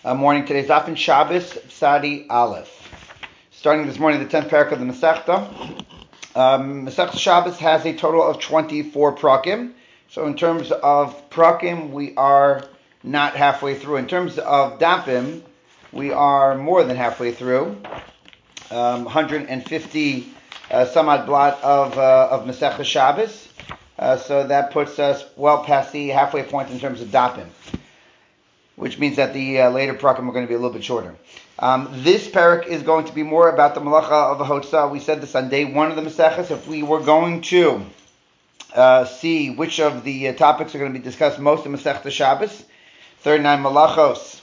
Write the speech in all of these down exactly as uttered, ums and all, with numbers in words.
Uh, morning. Today's Daf in Shabbos, Sadi Aleph. Starting this morning, the tenth parak of the Masechta. Um, Masechta Shabbos has a total of twenty-four prakim. So in terms of prakim, we are not halfway through. In terms of dafim, we are more than halfway through. Um, one hundred fifty uh, some odd blot of uh, of Masechta Shabbos. Uh, so that puts us well past the halfway point in terms of dafim, which means that the uh, later prakim are going to be a little bit shorter. Um, this parak is going to be more about the malacha of a hotzah. We said this on day one of the Maseches. If we were going to uh, see which of the uh, topics are going to be discussed most in Masechta Shabbos, thirty-nine malachos,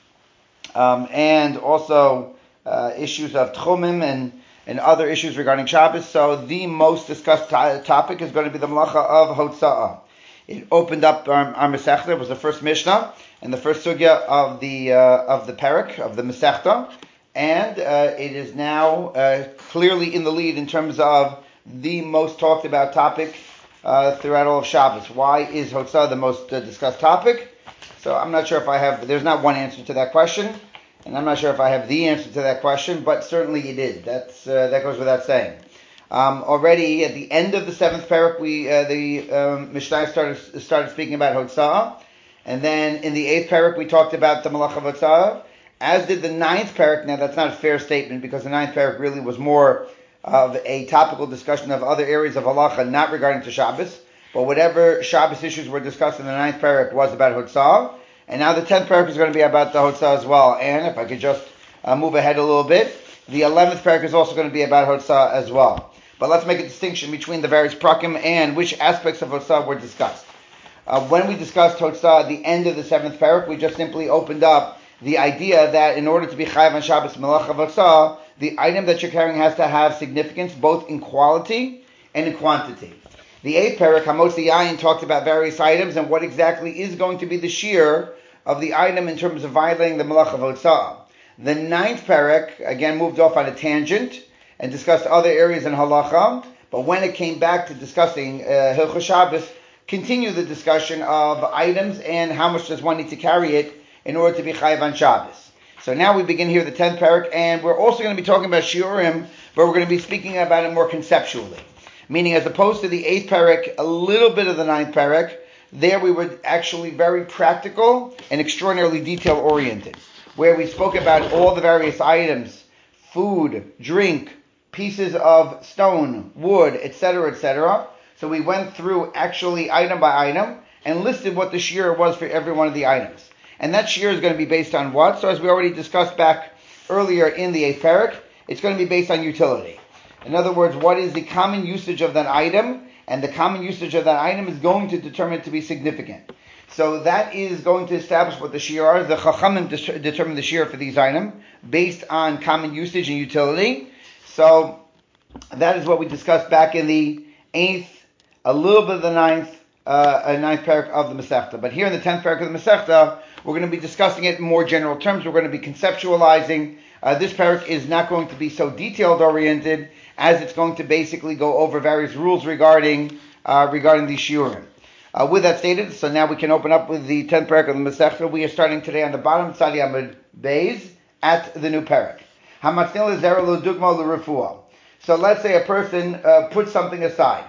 um, and also uh, issues of tchumim and, and other issues regarding Shabbos. So the most discussed t- topic is going to be the malacha of hotzah. It opened up our, our Masechta. It was the first Mishnah and the first sugya of the uh, of the parak of the Masechta, and uh, it is now uh, clearly in the lead in terms of the most talked about topic uh, throughout all of Shabbos. Why is Hotzah the most uh, discussed topic? So I'm not sure if I have. There's not one answer to that question, and I'm not sure if I have the answer to that question, but certainly it is. That's uh, that goes without saying. Um, already at the end of the seventh parak, we uh, the um, Mishnah started started speaking about Hotzah. And then in the eighth parak, we talked about the Malach of Hotzah, as did the ninth parak. Now, that's not a fair statement, because the ninth parak really was more of a topical discussion of other areas of halacha, not regarding to Shabbos. But whatever Shabbos issues were discussed in the ninth parak was about Hotzah. And now the tenth parak is going to be about the Hotzah as well. And if I could just uh, move ahead a little bit, the eleventh parak is also going to be about Hotzah as well. But let's make a distinction between the various prakim and which aspects of Hotzah were discussed. Uh, when we discussed Hotzah at the end of the seventh parak, we just simply opened up the idea that in order to be chayav on Shabbos melach of Hotzah, the item that you're carrying has to have significance both in quality and in quantity. The eighth parak, Hamotzi Yayin, talked about various items and what exactly is going to be the shear of the item in terms of violating the melach of Hotzah. The ninth parak, again, moved off on a tangent and discussed other areas in halacha, but when it came back to discussing uh, Hilchos Shabbos, continue the discussion of items and how much does one need to carry it in order to be chayav on Shabbos. So now we begin here the tenth parak, and we're also going to be talking about shiurim, but we're going to be speaking about it more conceptually. Meaning, as opposed to the eighth parak, a little bit of the ninth parak, there we were actually very practical and extraordinarily detail oriented, where we spoke about all the various items, food, drink, pieces of stone, wood, et cetera, et cetera. So we went through actually item by item and listed what the shear was for every one of the items. And that shear is going to be based on what? So as we already discussed back earlier in the eighth parak, it's going to be based on utility. In other words, what is the common usage of that item? And the common usage of that item is going to determine it to be significant. So that is going to establish what the shear is. The Chachamim determine the shear for these items based on common usage and utility. So that is what we discussed back in the eighth, a little bit of the ninth, uh, ninth parak of the Masechta. But here in the tenth parak of the Masechta, we're going to be discussing it in more general terms. We're going to be conceptualizing. Uh, this parak is not going to be so detailed oriented as it's going to basically go over various rules regarding uh, regarding these shiurim. Uh, with that stated, so now we can open up with the tenth parak of the Masechta. We are starting today on the bottom, Tzadi Amud Beis, at the new parak. Hamatzil zera lo dugma lo refuah. So let's say a person uh, puts something aside,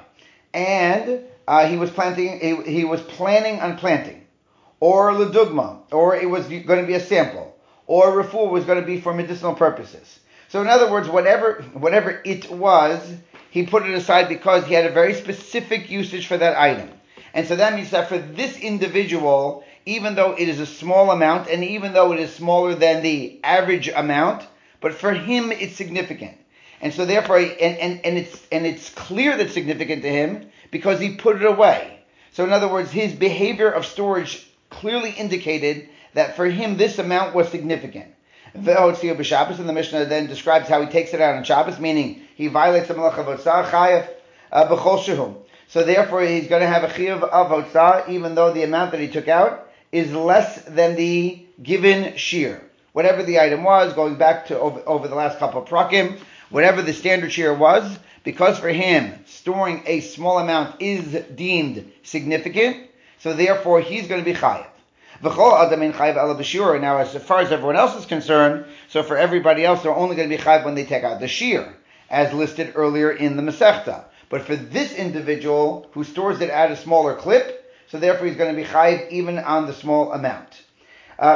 and uh, he was planting. He, he was planning on planting, or ledugma, or it was going to be a sample, or refuah was going to be for medicinal purposes. So in other words, whatever whatever it was, he put it aside because he had a very specific usage for that item. And so that means that for this individual, even though it is a small amount, and even though it is smaller than the average amount, but for him it's significant. And so therefore, and, and, and it's and it's clear that's significant to him because he put it away. So in other words, his behavior of storage clearly indicated that for him this amount was significant. Ve'otziu b'Shabbos, and the Mishnah then describes how he takes it out on Shabbos, meaning he violates the malach of Hotzah, chayav b'chol shehu. So therefore, he's going to have a chiyuv of Hotzah, even though the amount that he took out is less than the given shear. Whatever the item was, going back to over, over the last couple of prakim, whatever the standard shear was, because for him, storing a small amount is deemed significant, so therefore he's going to be chayav. Now, as far as everyone else is concerned, so for everybody else, they're only going to be chayiv when they take out the shear, as listed earlier in the Masechta. But for this individual who stores it at a smaller clip, so therefore he's going to be chayiv even on the small amount. Uh,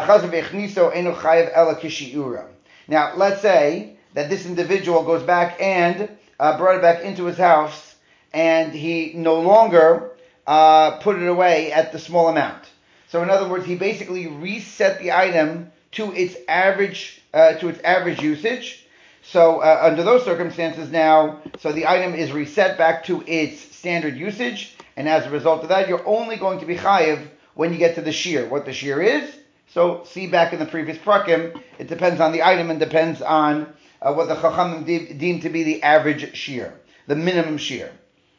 now, let's say that this individual goes back and uh, brought it back into his house, and he no longer uh, put it away at the small amount. So in other words, he basically reset the item to its average uh, to its average usage. So uh, under those circumstances now, so the item is reset back to its standard usage, and as a result of that, you're only going to be chayiv when you get to the shear. What the shear is, so see back in the previous prakim, it depends on the item and depends on uh, what the chachamim de- deem to be the average shear, the minimum shear.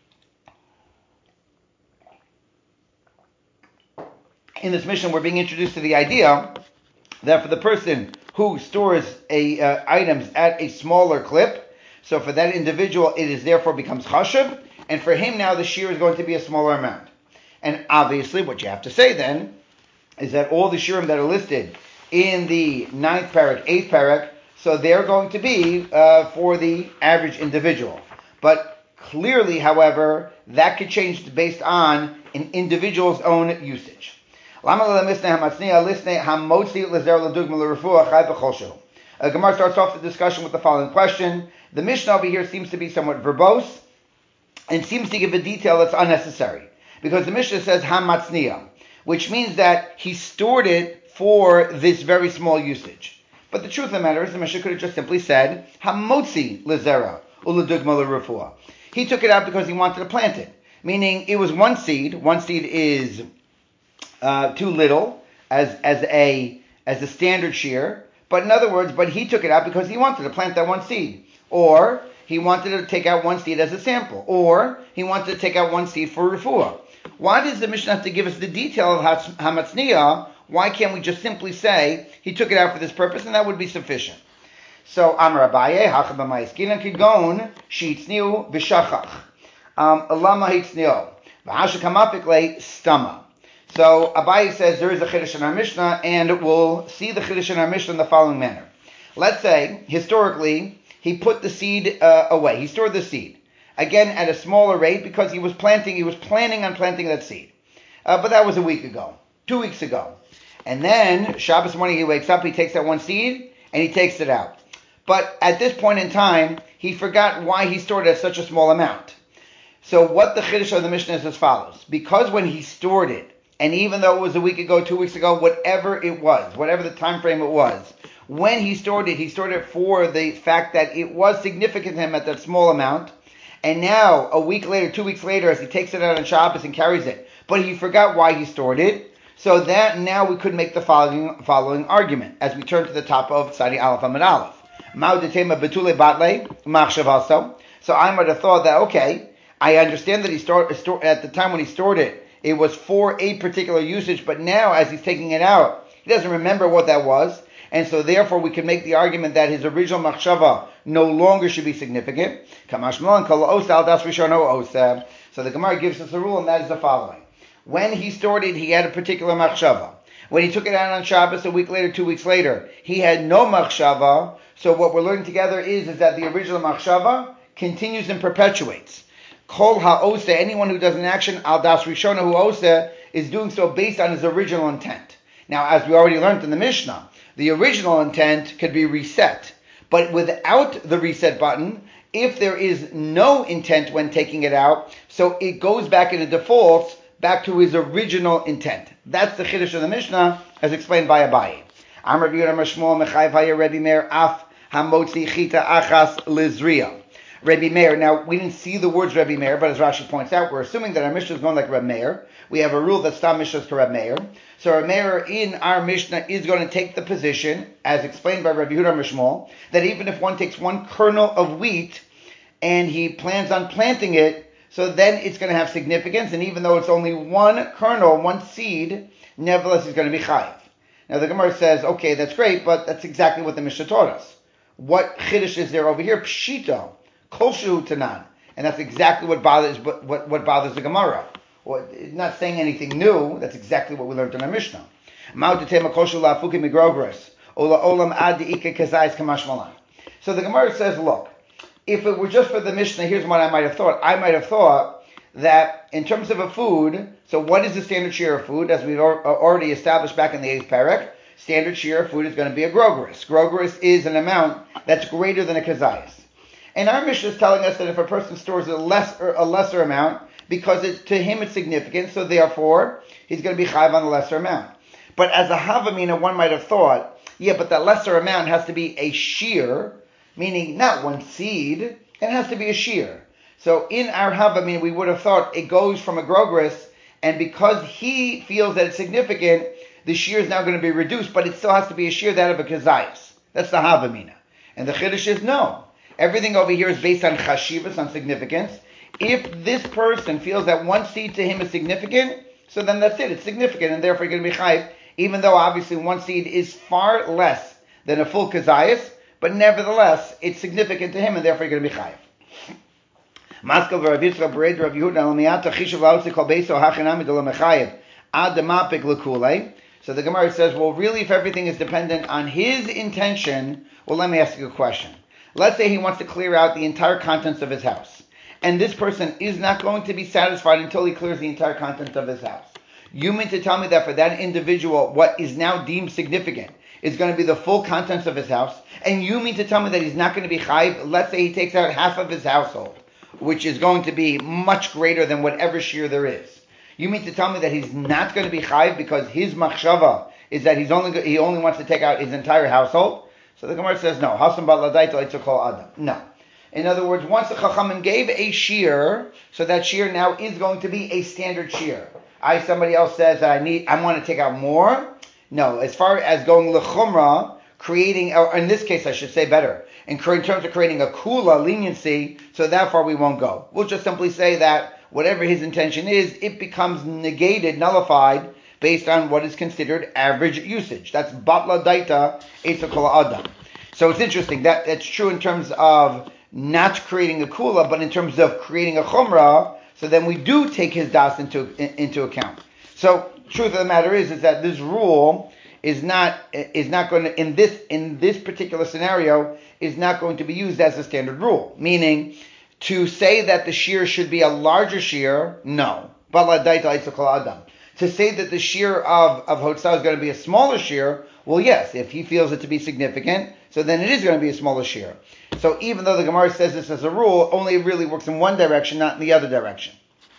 In this mission, we're being introduced to the idea that for the person who stores a uh, items at a smaller clip, so for that individual, it is therefore becomes chashuv, and for him now the shear is going to be a smaller amount. And obviously, what you have to say then is that all the shirim that are listed in the ninth parak, eighth parak, so they're going to be uh, for the average individual. But clearly, however, that could change based on an individual's own usage. A Gemara starts off the discussion with the following question. The Mishnah over here seems to be somewhat verbose and seems to give a detail that's unnecessary. Because the Mishnah says hamatzniya, which means that he stored it for this very small usage. But the truth of the matter is the Mishnah could have just simply said hamotzi lezera uladugma l'refuah. He took it out because he wanted to plant it. Meaning it was one seed. One seed is Uh, too little as as a as a standard shear, but in other words, but he took it out because he wanted to plant that one seed, or he wanted to take out one seed as a sample, or he wanted to take out one seed for refuah. Why does the Mishnah have to give us the detail of hamatzniya? Why can't we just simply say he took it out for this purpose and that would be sufficient? So Amar Abaye hachabamais kinan kigon shitzniu b'shachach lama hitzniu v'hashakamapik le stama. So Abaye says there is a chiddush in our Mishnah, and we'll see the chiddush in our Mishnah in the following manner. Let's say, historically, he put the seed uh, away. He stored the seed. Again, at a smaller rate because he was planting, he was planning on planting that seed. Uh, but that was a week ago, two weeks ago. And then, Shabbos morning, he wakes up, he takes that one seed, and he takes it out. But at this point in time, he forgot why he stored it at such a small amount. So what the chiddush of the Mishnah is as follows. Because when he stored it, and even though it was a week ago, two weeks ago, whatever it was, whatever the time frame it was, when he stored it, he stored it for the fact that it was significant to him at that small amount. And now, a week later, two weeks later, as he takes it out on Shabbos and carries it, but he forgot why he stored it, so that now we could make the following following argument, as we turn to the top of Tzadi Aleph Amud Aleph. Ma'udetema betule batle machshavaso. So I might have thought that, okay, I understand that he stored, stored at the time when he stored it, it was for a particular usage, but now as he's taking it out, he doesn't remember what that was, and so therefore we can make the argument that his original machshava no longer should be significant. So the Gemara gives us a rule, and that is the following. When he stored it, he had a particular machshava. When he took it out on Shabbos a week later, two weeks later, he had no machshava. So what we're learning together is, is that the original machshava continues and perpetuates. Kol ha'osa, anyone who does an action, al das rishona hu osa, is doing so based on his original intent. Now, as we already learned in the Mishnah, the original intent could be reset. But without the reset button, if there is no intent when taking it out, so it goes back in a default, back to his original intent. That's the chiddush of the Mishnah, as explained by Abaye. Am Rabbi Yehuda Mashmuel Mechayv Haya Rebbe Meir Af Hamotzi Chita Achas Lizriya. Rebbe Meir. Now, we didn't see the words Rebbe Meir, but as Rashi points out, we're assuming that our Mishnah is going like Rebbe Meir. We have a rule that Stam Mishnah is to Rebbe Meir. So Rebbe Meir in our Mishnah is going to take the position, as explained by Rabbi Yehuda Mishmol, that even if one takes one kernel of wheat and he plans on planting it, so then it's going to have significance, and even though it's only one kernel, one seed, nevertheless it's going to be chayiv. Now the Gemara says, okay, that's great, but that's exactly what the Mishnah taught us. What chiddush is there over here? Pshito. Kol shehu tanan, and that's exactly what bothers what, what, what bothers the Gemara. Well, it's not saying anything new. That's exactly what we learned in our Mishnah. So the Gemara says, look, if it were just for the Mishnah, here's what I might have thought. I might have thought that in terms of a food, so what is the standard share of food? As we've already established back in the eighth parak, standard share of food is going to be a grogeris. Grogeris is an amount that's greater than a kazayas. And our Mishnah is telling us that if a person stores a lesser, a lesser amount, because it, to him it's significant, so therefore he's going to be chayv on the lesser amount. But as a havamina, one might have thought, yeah, but that lesser amount has to be a shear, meaning not one seed, it has to be a shear. So in our havamina, we would have thought it goes from a grogeris, and because he feels that it's significant, the shear is now going to be reduced, but it still has to be a shear that of a kazayas. That's the havamina. And the chiddush is no. Everything over here is based on chashivas, on significance. If this person feels that one seed to him is significant, so then that's it. It's significant, and therefore you're going to be chayiv, even though obviously one seed is far less than a full kazayas, but nevertheless, it's significant to him, and therefore you're going to be chayiv. So the Gemara says, well, really, if everything is dependent on his intention, well, let me ask you a question. Let's say he wants to clear out the entire contents of his house. And this person is not going to be satisfied until he clears the entire contents of his house. You mean to tell me that for that individual, what is now deemed significant is going to be the full contents of his house? And you mean to tell me that he's not going to be chayiv? Let's say he takes out half of his household, which is going to be much greater than whatever shear there is. You mean to tell me that he's not going to be chayiv because his machshava is that he's only he only wants to take out his entire household? So the Gemara says no. No. In other words, once the Chachamim gave a shear, so that shear now is going to be a standard shear. I somebody else says I need I want to take out more. No, as far as going lechumra, creating, or in this case I should say better, in terms of creating a kula leniency, so that far we won't go. We'll just simply say that whatever his intention is, it becomes negated, nullified, based on what is considered average usage. That's batla daita etza kol adam. So it's interesting that that's true in terms of not creating a kula, but in terms of creating a chumrah. So then we do take his das into into account. So truth of the matter is is that this rule is not is not going to in this in this particular scenario is not going to be used as a standard rule. Meaning, to say that the shear should be a larger shear, no. Batla daita etza kol adam. To say that the shear of, of Hotzah is going to be a smaller shear, well, yes, if he feels it to be significant, so then it is going to be a smaller shear. So even though the Gemara says this as a rule, only it really works in one direction, not in the other direction.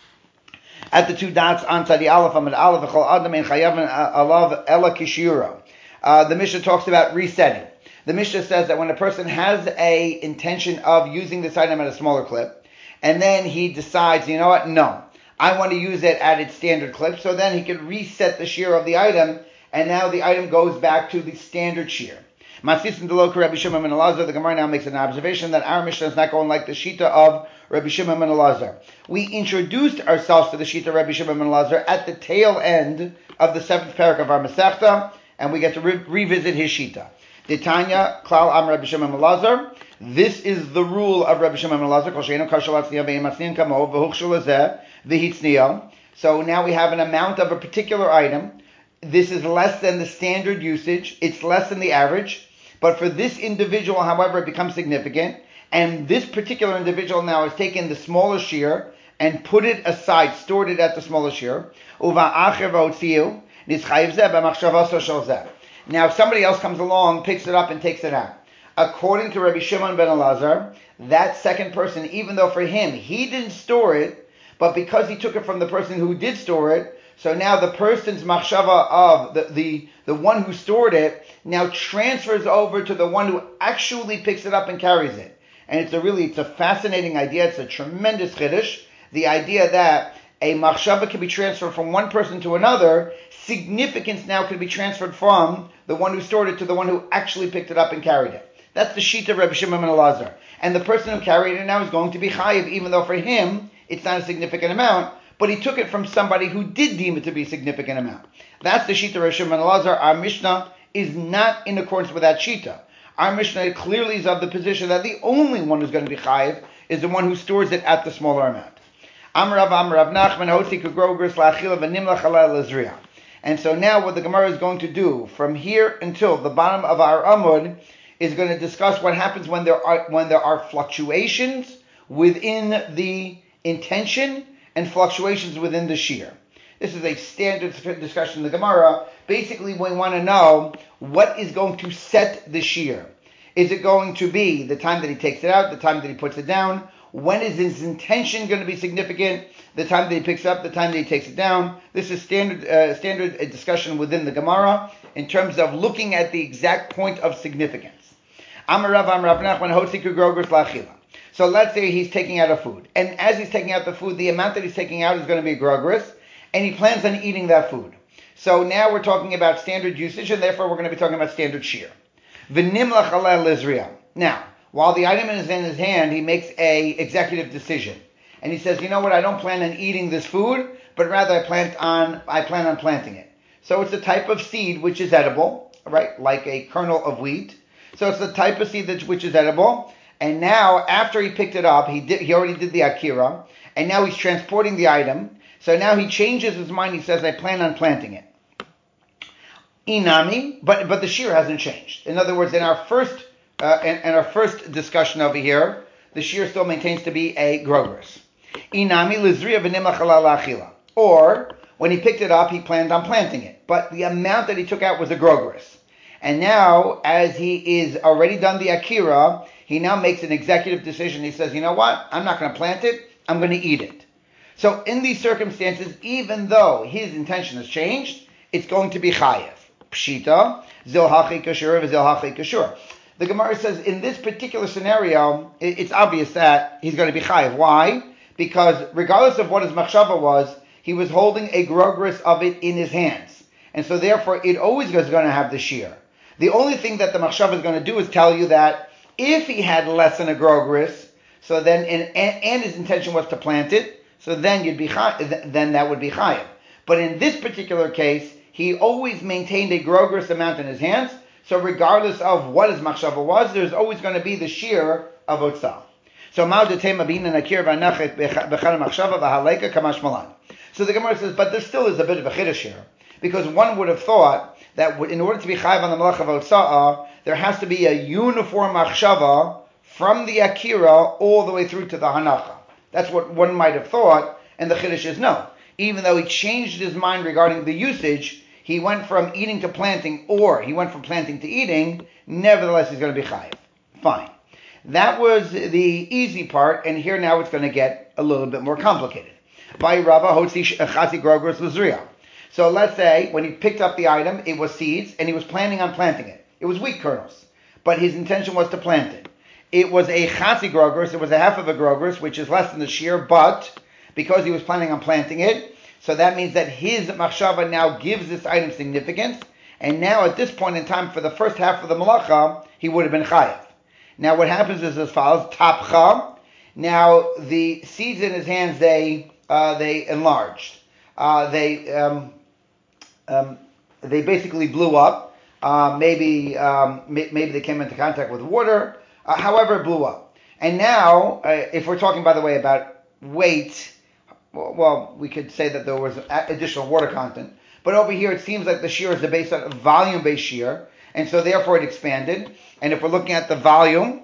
At the two dots on Tzadi Aleph, Amid Aleph, V'chol Adam ein Chayavin Alav Ela Kishiro. The Mishnah talks about resetting. The Mishnah says that when a person has a intention of using this item at a smaller clip, and then he decides, you know what, no. I want to use it at its standard clip, so then he can reset the shear of the item, and now the item goes back to the standard shear. Masisim Deloka Rabbi Shimon ben Elazar, the Gemara now makes an observation that our Mishnah is not going like the Shita of Rabbi Shimon ben Elazar. We introduced ourselves to the Shita of Rabbi Shimon ben Elazar at the tail end of the seventh parak of our Masechta, and we get to re- revisit his Shita. Titania, Klal Am Rabbi Shimon ben Elazar. This is the rule of Rabbi Shimon ben Elazar. Kol she'eino kashal atzniya ve'im atzniyan kamo v'huchshul lezeh v'hitzniya. So now we have an amount of a particular item. This is less than the standard usage. It's less than the average. But for this individual, however, it becomes significant. And this particular individual now has taken the smaller shear and put it aside, stored it at the smaller shear. Now if somebody else comes along, picks it up and takes it out. According to Rabbi Shimon ben Elazar, that second person, even though for him, he didn't store it, but because he took it from the person who did store it, so now the person's machshava of the, the, the one who stored it now transfers over to the one who actually picks it up and carries it. And it's a really, it's a fascinating idea. It's a tremendous chiddush. The idea that a machshava can be transferred from one person to another, significance now can be transferred from the one who stored it to the one who actually picked it up and carried it. That's the sheet of Rabbi Shimon ben Elazar. And the person who carried it now is going to be chayiv, even though for him, it's not a significant amount, but he took it from somebody who did deem it to be a significant amount. That's the Shita Rav Shimon ben Elazar. Our Mishnah is not in accordance with that Shita. Our Mishnah clearly is of the position that the only one who's going to be chayiv is the one who stores it at the smaller amount. Amrav Amrav Nachman Hotzi Kugrogris La'achila V'Nimla Chalal Lizriya. And so now what the Gemara is going to do from here until the bottom of our Amud is going to discuss what happens when there are when there are fluctuations within the intention and fluctuations within the shear. This is a standard discussion in the Gemara. Basically, we want to know what is going to set the shear. Is it going to be the time that he takes it out, the time that he puts it down? When is his intention going to be significant? The time that he picks it up, the time that he takes it down. This is standard uh, standard discussion within the Gemara in terms of looking at the exact point of significance. Amar Rav Amar Rav Nachman Hotziku Grogros Lachila. So let's say he's taking out a food, and as he's taking out the food, the amount that he's taking out is going to be a grogros, and he plans on eating that food. So now we're talking about standard usage, and therefore we're going to be talking about standard shear. V'nimlach aleh lizriya. Now, while the item is in his hand, he makes a executive decision, and he says, "You know what? I don't plan on eating this food, but rather I plan on I plan on planting it." So it's a type of seed which is edible, right? Like a kernel of wheat. So it's the type of seed that which is edible. And now, after he picked it up, he did he already did the akira, and now he's transporting the item. So now he changes his mind. He says, "I plan on planting it." Inami, but but the shear hasn't changed. In other words, in our first uh, in, in our first discussion over here, the shear still maintains to be a grogros. Inami lizriya v'nimlach aleh la'achila. Or when he picked it up, he planned on planting it, but the amount that he took out was a grogros. And now, as he is already done the akira, he now makes an executive decision. He says, "You know what? I'm not going to plant it. I'm going to eat it." So in these circumstances, even though his intention has changed, it's going to be chayev. Pshita, zil hachi kashur, zil hachi kashur. The Gemara says in this particular scenario, it's obvious that he's going to be chayev. Why? Because regardless of what his machshava was, he was holding a grogros of it in his hands. And so therefore, it always is going to have the shear. The only thing that the machshava is going to do is tell you that if he had less than a grogros, so then, and, and his intention was to plant it, so then you'd be chayev, then that would be chayev. But in this particular case, he always maintained a grogros amount in his hands, so regardless of what his machshava was, there's always going to be the shear of otzah. So So the Gemara says, but there still is a bit of a chiddush here, because one would have thought that in order to be chayav on the malach of otzah, there has to be a uniform machshava from the akira all the way through to the hanacha. That's what one might have thought, and the chiddush is no. Even though he changed his mind regarding the usage, he went from eating to planting, or he went from planting to eating, nevertheless he's going to be chayav. Fine. That was the easy part, and here now it's going to get a little bit more complicated. So let's say when he picked up the item, it was seeds, and he was planning on planting it. It was wheat kernels, but his intention was to plant it. It was a chatzi grogros, it was a half of a grogros, which is less than the shear, but because he was planning on planting it, so that means that his machshava now gives this item significance, and now at this point in time, for the first half of the malacha, he would have been chayav. Now what happens is as follows, tapcha. Now the seeds in his hands, they uh, they enlarged. Uh, they um, um, they basically blew up. Uh, maybe um, may, maybe they came into contact with water. Uh, however, it blew up. And now, uh, if we're talking, by the way, about weight, well, we could say that there was additional water content. But over here, it seems like the shear is based on a volume-based shear, and so therefore it expanded. And if we're looking at the volume,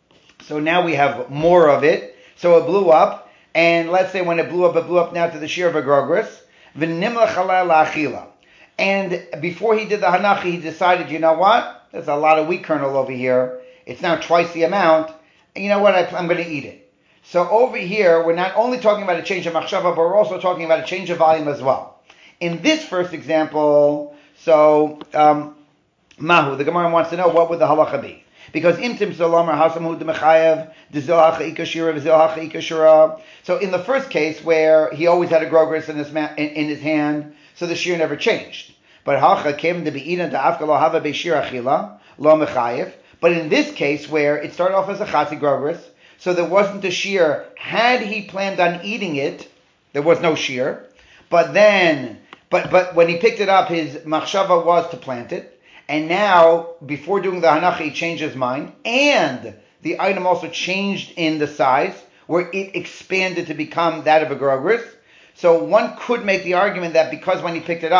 so now we have more of it. So it blew up, and let's say when it blew up, it blew up now to the shear of a grogros. V'nimlach aleh la'achila. And before he did the hanachi, he decided, you know what? There's a lot of wheat kernel over here. It's now twice the amount. And you know what? I, I'm going to eat it. So over here, we're not only talking about a change of machshava, but we're also talking about a change of volume as well. In this first example, so um, Mahu, the Gemara wants to know what would the halacha be. Because imtim zolamer hasamhu demechayev dezilhacha ikashira v'zilhacha ikashira. So in the first case where he always had a grogros in his ma- in, in his hand, so the shear never changed. But hacha came to be eaten to afka lo hava beishir achila lo mechayev. But in this case where it started off as a chatzi grogros, so there wasn't a shear. Had he planned on eating it, there was no shear. But then, but but when he picked it up, his machshava was to plant it. And now, before doing the hanacha, he changed his mind. And the item also changed in the size, where it expanded to become that of a grogros. So one could make the argument that because when he picked it up,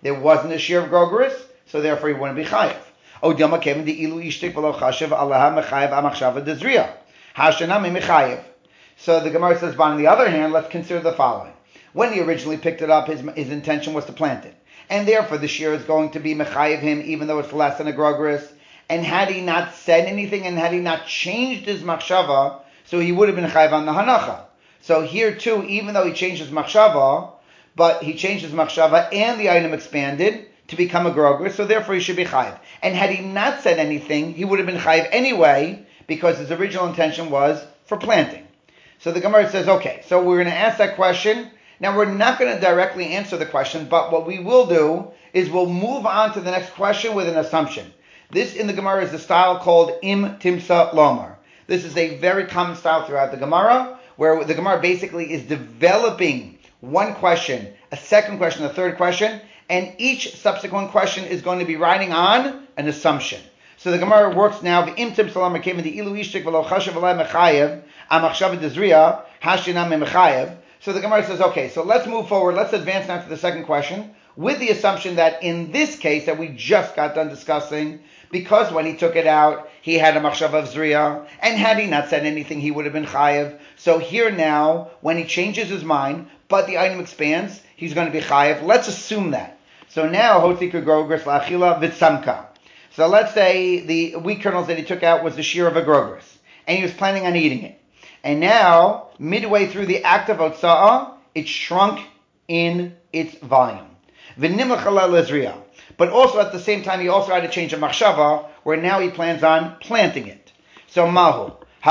there wasn't a shear of grogeris, so therefore he wouldn't be chayiv. O dilma kevin the ilu ishtik v'lo chashiv alaha mechayiv amachshava dezriya. Hashanami mechayiv. So the Gemara says, but on the other hand, let's consider the following. When he originally picked it up, his, his intention was to plant it. And therefore the shear is going to be mechayiv him, even though it's less than a grogeris. And had he not said anything, and had he not changed his machshava, so he would have been chayiv on the hanacha. So here too, even though he changed his machshava, but he changed his machshava and the item expanded to become a grogeris, so therefore he should be chayiv. And had he not said anything, he would have been chayiv anyway, because his original intention was for planting. So the Gemara says, okay, so we're going to ask that question. Now we're not going to directly answer the question, but what we will do is we'll move on to the next question with an assumption. This in the Gemara is a style called Im Timsa Lomar. This is a very common style throughout the Gemara, where the Gemara basically is developing one question, a second question, a third question, and each subsequent question is going to be riding on an assumption. So the Gemara works now, Im Timsa Lomar came in the Ilu Ishtik V'lo Chashav V'lai Mechayev Amachshav Dezriya Hashinam Mechayev. So the Gemara says, okay, so let's move forward. Let's advance now to the second question with the assumption that in this case that we just got done discussing, because when he took it out, he had a machshav of zriya, and had he not said anything, he would have been chayev. So here now, when he changes his mind, but the item expands, he's going to be chayev. Let's assume that. So now, hotzi k'grogris la'achila v'tzamka. So let's say the wheat kernels that he took out was the shear of a grogris, and he was planning on eating it. And now, midway through the act of otsa'ah, it shrunk in its volume. V'nimlach l'zriya. But also at the same time, he also had to change a machshava, where now he plans on planting it. So mahu.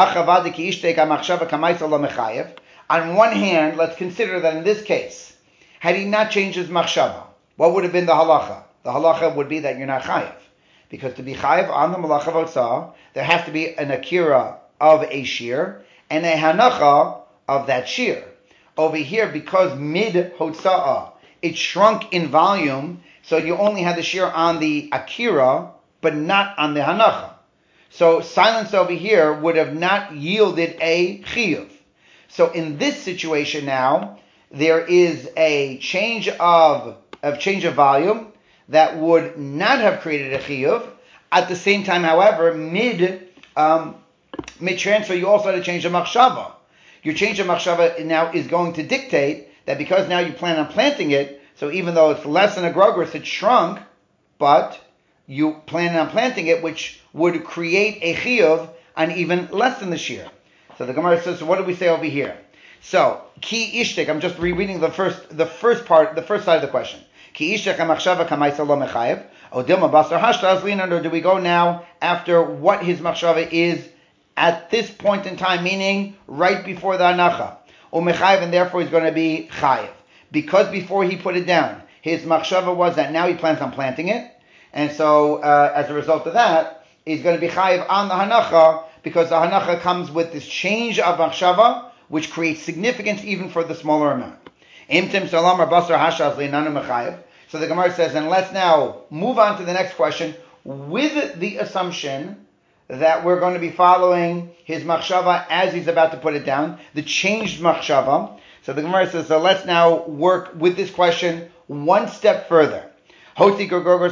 On one hand, let's consider that in this case, had he not changed his machshava, what would have been the halacha? The halacha would be that you're not chayev. Because to be chayev on the malach of otzah, there has to be an akira of a shear, and a hanacha of that shear. Over here, because mid hotza'ah, it shrunk in volume, so you only had the shear on the akira, but not on the hanacha. So silence over here would have not yielded a chiyuv. So in this situation now, there is a change of, of change of volume that would not have created a chiyuv. At the same time, however, mid um, mid transfer, you also had to change the machshava. Your change of machshava now is going to dictate that because now you plan on planting it, so even though it's less than a grogeris, it shrunk, but you plan on planting it, which would create a chiyuv on even less than the shear. So the Gemara says, so what do we say over here? So, ki ishtik, I'm just rereading the first the first part, the first side of the question. Ki ishtik ha-machshava kamaisa lo mechayev, o dilma basar hashta azlinan, or do we go now after what his machshava is at this point in time, meaning right before the anacha, o mechayev, and therefore he's going to be chayev. Because before he put it down, his machshava was that now he plans on planting it, and so uh, as a result of that, he's going to be chayiv on the hanacha, because the hanacha comes with this change of machshava, which creates significance even for the smaller amount. So the Gemara says, and let's now move on to the next question with the assumption that we're going to be following his machshava as he's about to put it down, the changed machshava. So the Gemara says, so let's now work with this question one step further. So the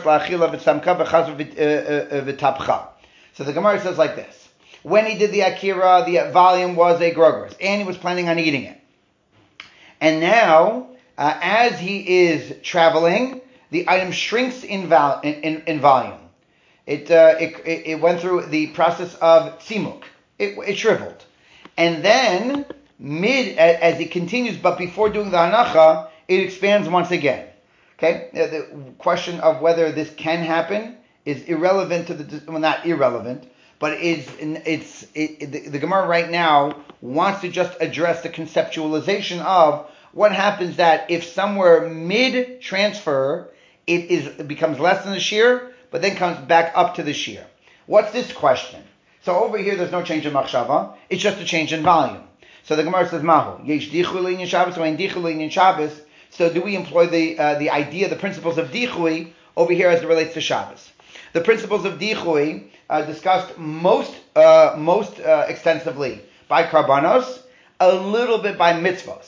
Gemara says like this. When he did the akira, the volume was a grogeris, and he was planning on eating it. And now, uh, as he is traveling, the item shrinks in, val- in, in, in volume. It, uh, it it went through the process of tzimuk. It, it shriveled. And then, mid, as he continues, but before doing the hanacha, it expands once again. Okay? The question of whether this can happen is irrelevant to the, well, not irrelevant, but it's, it's it, the, the Gemara right now wants to just address the conceptualization of what happens that if somewhere mid-transfer, it is it becomes less than the shear, but then comes back up to the shear. What's this question? So over here, there's no change in machshava. It's just a change in volume. So the Gemara says, Mahu, yesh dichui l'inyan Shabbos, or ein dichui l'inyan Shabbos. So do we employ the uh, the idea, the principles of dichui over here as it relates to Shabbos? The principles of dichui uh, discussed most uh, most uh, extensively by karbanos, a little bit by mitzvos.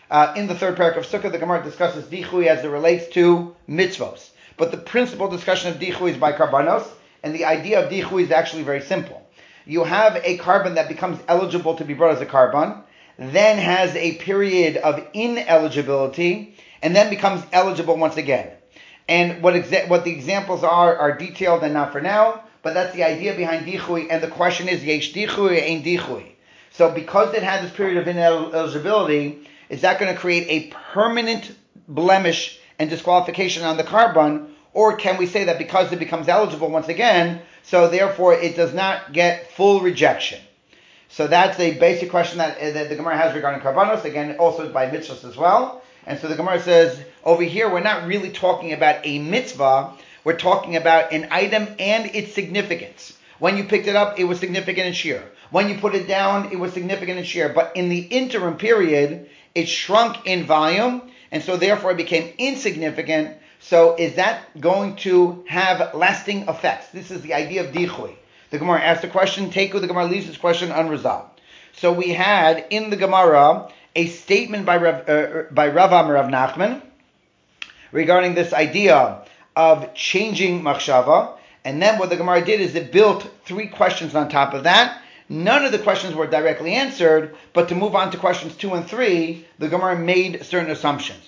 Uh, in the third parak of Sukkah, the Gemara discusses dichui as it relates to mitzvos. But the principal discussion of dichui is by karbanos, and the idea of dichui is actually very simple. You have a carbon that becomes eligible to be brought as a carbon, then has a period of ineligibility, and then becomes eligible once again. And what exa- what the examples are are detailed and not for now, but that's the idea behind dichui, and the question is, yesh dichui, ain't dichui. So because it had this period of ineligibility, is that going to create a permanent blemish and disqualification on the carbon, or can we say that because it becomes eligible once again, so therefore it does not get full rejection? So that's a basic question that, that the Gemara has regarding karbanos, again, also by mitzvahs as well. And so the Gemara says, over here, we're not really talking about a mitzvah, we're talking about an item and its significance. When you picked it up, it was significant in shear. When you put it down, it was significant in shear. But in the interim period, it shrunk in volume, and so therefore it became insignificant. So is that going to have lasting effects? This is the idea of dichui. The Gemara asked a question, Teku, the Gemara leaves this question unresolved. So we had in the Gemara a statement by Rav, uh, by Rav Amar Rav Nachman regarding this idea of changing machshava, and then what the Gemara did is it built three questions on top of that. None of the questions were directly answered, but to move on to questions two and three, the Gemara made certain assumptions.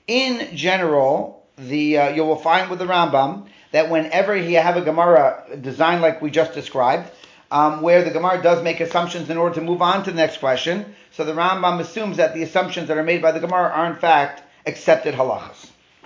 In general, the uh, you will find with the Rambam that whenever you have a Gemara designed like we just described, um, where the Gemara does make assumptions in order to move on to the next question, so the Rambam assumes that the assumptions that are made by the Gemara are in fact accepted halachas.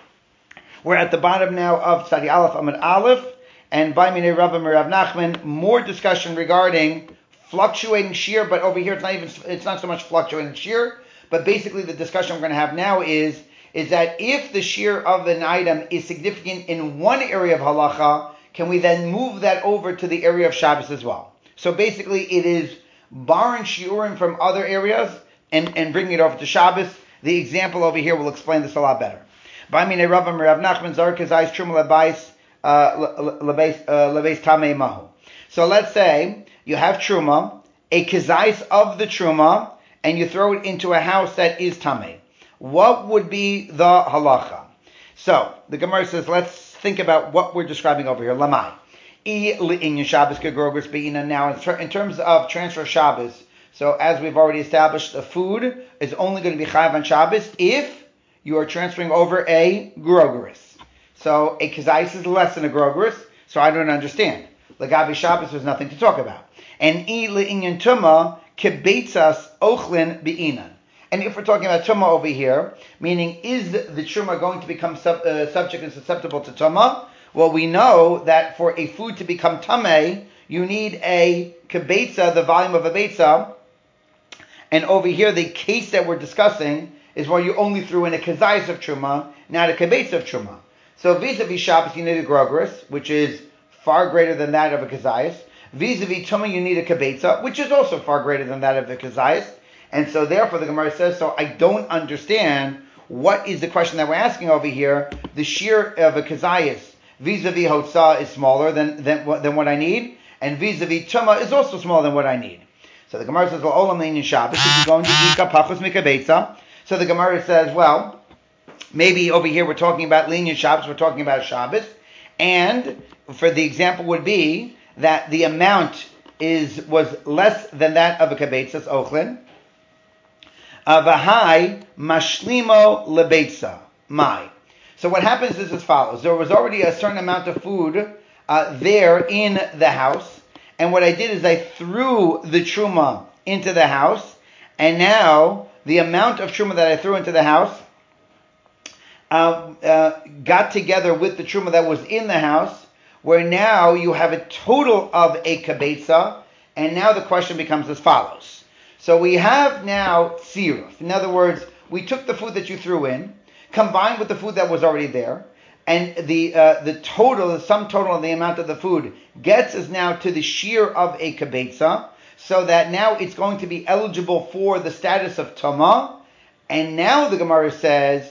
We're at the bottom now of Tzadi Aleph Amud Aleph, and by Minei Rav Amar Rav Nachman, more discussion regarding fluctuating shear, but over here it's not even it's not so much fluctuating shear, but basically the discussion we're going to have now is is that if the shear of an item is significant in one area of halacha, can we then move that over to the area of Shabbos as well? So basically it is borrowing shiurim from other areas and, and bringing it over to Shabbos. The example over here will explain this a lot better. B'amine Rav Amar Rav Nachman Zar Kazais Truma Lebais Lebais Tamei Mahu. So let's say you have truma, a kazais of the truma, and you throw it into a house that is tamei. What would be the halacha? So the Gemara says, let's think about what we're describing over here. Lamai. Now, in terms of transfer of Shabbos, so as we've already established, the food is only going to be chayav on Shabbos if you are transferring over a grogeris. So a kazais is less than a grogeris, so I don't understand. Lagabi Shabbos, there's nothing to talk about. And i le'inyan tuma kebeitzas ochlin be'inan. And if we're talking about tuma over here, meaning is the truma going to become sub, uh, subject and susceptible to tuma? Well, we know that for a food to become tamei, you need a kebeitza, the volume of a beitza. And over here, the case that we're discussing is where you only threw in a kazais of truma, not a kebeitza of truma. So vis-a-vis Shabbos, you need a grogeris, which is far greater than that of a kazais. Vis-a-vis Tumah, you need a kibetza, which is also far greater than that of a kazais. And so therefore the Gemara says, so I don't understand what is the question that we're asking over here. The shear of a kazais vis-a-vis Hotzah is smaller than, than, than what I need, and vis-a-vis Tumah is also smaller than what I need. So the Gemara says, well, Olam Lein Shabbos, if you're going to eat kapachos mikabetza. So the Gemara says, well, maybe over here we're talking about lenient Shabbos, we're talking about Shabbos, and for the example would be that the amount is was less than that of a kabetzas ochlin. Avahai mashlimo lebetza mai. So what happens is as follows: there was already a certain amount of food uh, there in the house, and what I did is I threw the truma into the house, and now the amount of truma that I threw into the house uh, uh, got together with the truma that was in the house, where now you have a total of a kabetza, and now the question becomes as follows. So we have now tziruf. In other words, we took the food that you threw in, combined with the food that was already there, and the uh, the total, the sum total of the amount of the food gets us now to the shear of a kabetza, so that now it's going to be eligible for the status of tama, and now the Gemara says,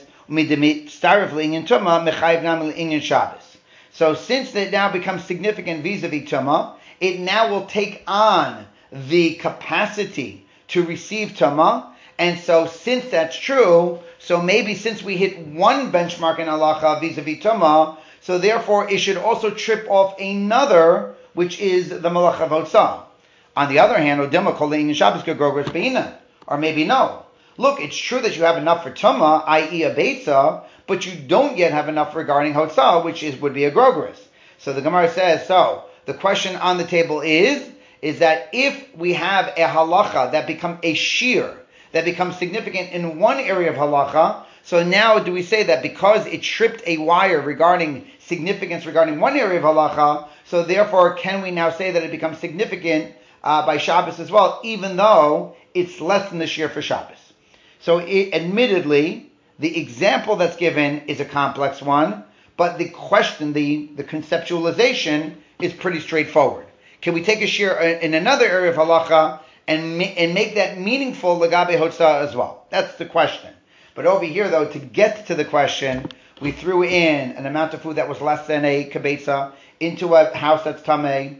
so since it now becomes significant vis-a-vis tama, it now will take on the capacity to receive tama, And so since that's true, so maybe since we hit one benchmark in halacha vis-a-vis tumah, so therefore it should also trip off another, which is the malach of hotzah. On the other hand, odema kolein Shabbos gegogres beina, or maybe no. Look, it's true that you have enough for tumah, that is a beitza, but you don't yet have enough regarding hotzah, which is would be a grogris. So the Gemara says, so the question on the table is, is that if we have a halacha that becomes a shear, that becomes significant in one area of halacha, so now do we say that because it tripped a wire regarding significance regarding one area of halacha, so therefore can we now say that it becomes significant uh, by Shabbos as well, even though it's less than the shear for Shabbos? So it, admittedly, the example that's given is a complex one, but the question, the, the conceptualization is pretty straightforward. Can we take a shear in another area of halacha and, ma- and make that meaningful legabe hotzah as well? That's the question. But over here, though, to get to the question, we threw in an amount of food that was less than a kibetza into a house that's tameh,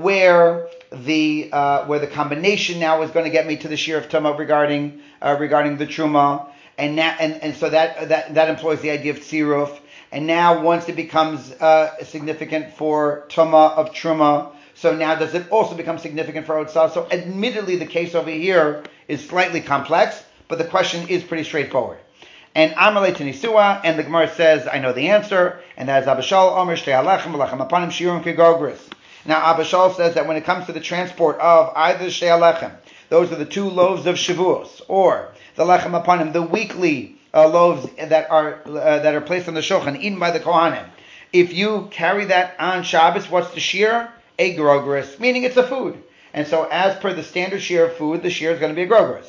where the uh, where the combination now is going to get me to the shear of tumah regarding uh, regarding the truma, and now and, and so that that that employs the idea of tziruf. And now once it becomes uh, significant for tumah of truma, so now does it also become significant for hotzah? So admittedly, the case over here is slightly complex, but the question is pretty straightforward. And Amalei Tenisua, and the Gemara says, I know the answer, and that is Abishal Omer Shtei Alechem Alechem Apanim Shiurim Kegogris. Now Abishal says that when it comes to the transport of either Shtei Alechem, those are the two loaves of Shavuos, or the Lechem Apanim, the weekly uh, loaves that are uh, that are placed on the Shulchan, eaten by the Kohanim. If you carry that on Shabbos, what's the shear? A grogris, meaning it's a food. And so as per the standard shear of food, the shear is going to be a grogris.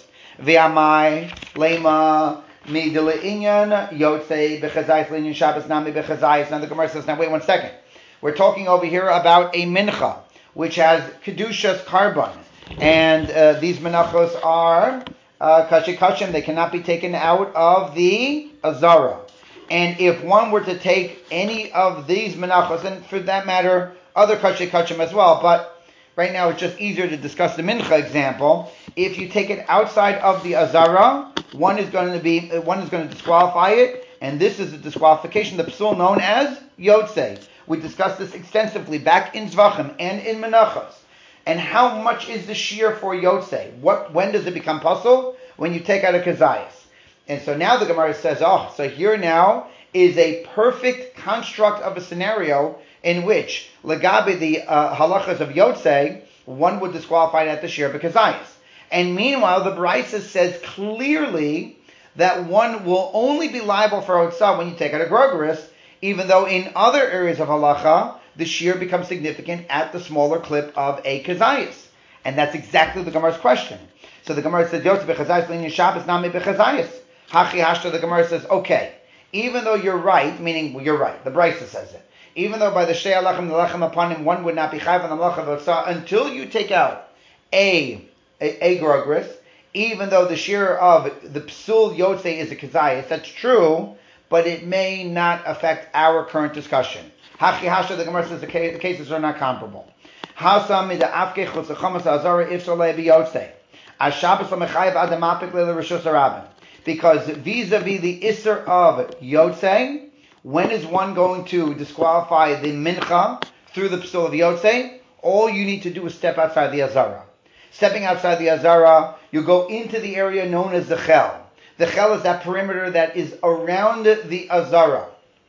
V'amai lema midele inyan yotzei bechazayis linyan Shabbos nami bechazayis. Now the Gemara says, now wait one second. We're talking over here about a mincha, which has kedushas carbon. And uh, these menachos are uh, kashi kashim. They cannot be taken out of the azara. And if one were to take any of these menachos, and for that matter, other kashi kashim as well, but right now it's just easier to discuss the mincha example. If you take it outside of the azara, one is going to be one is going to disqualify it, and this is a disqualification, the psul known as yotzei. We discussed this extensively back in Zvachim and in Menachos. And how much is the shear for yotzei? What when does it become pasul? When you take out a kazayas. And so now the Gemara says, oh, so here now is a perfect construct of a scenario in which legabe the uh, halachas of yotzei, one would disqualify it at the shear b'kazayas. And meanwhile, the Brisa says clearly that one will only be liable for hotzah when you take out a grogris, even though in other areas of halacha, the shear becomes significant at the smaller clip of a kazayas. And that's exactly the Gemara's question. So the Gemara says, yotzei b'chazayas linyan Shabbos nami b'chazayas. Hachi hashta, the Gemara says, okay, even though you're right, meaning well, you're right, the Brisa says it, even though by the Shtei Alechem, the Lechem Apanim, one would not be chayv on the Malach of Hotzah until you take out a, a, a grogris, even though the shear of the psul yotzei is a kazayas, that's true, but it may not affect our current discussion. Hachi hasha, the Gemara says the, case, the cases are not comparable. Hasam mida afke chutz chamas azara if solei biyotzei. Ashabas lamechayev adamapik lele rishus harabim. Because vis-a-vis the isser of yotzei, when is one going to disqualify the mincha through the psul of yotzei? All you need to do is step outside the azara. Stepping outside the azara, you go into the area known as the chel. The chel is that perimeter that is around the azara.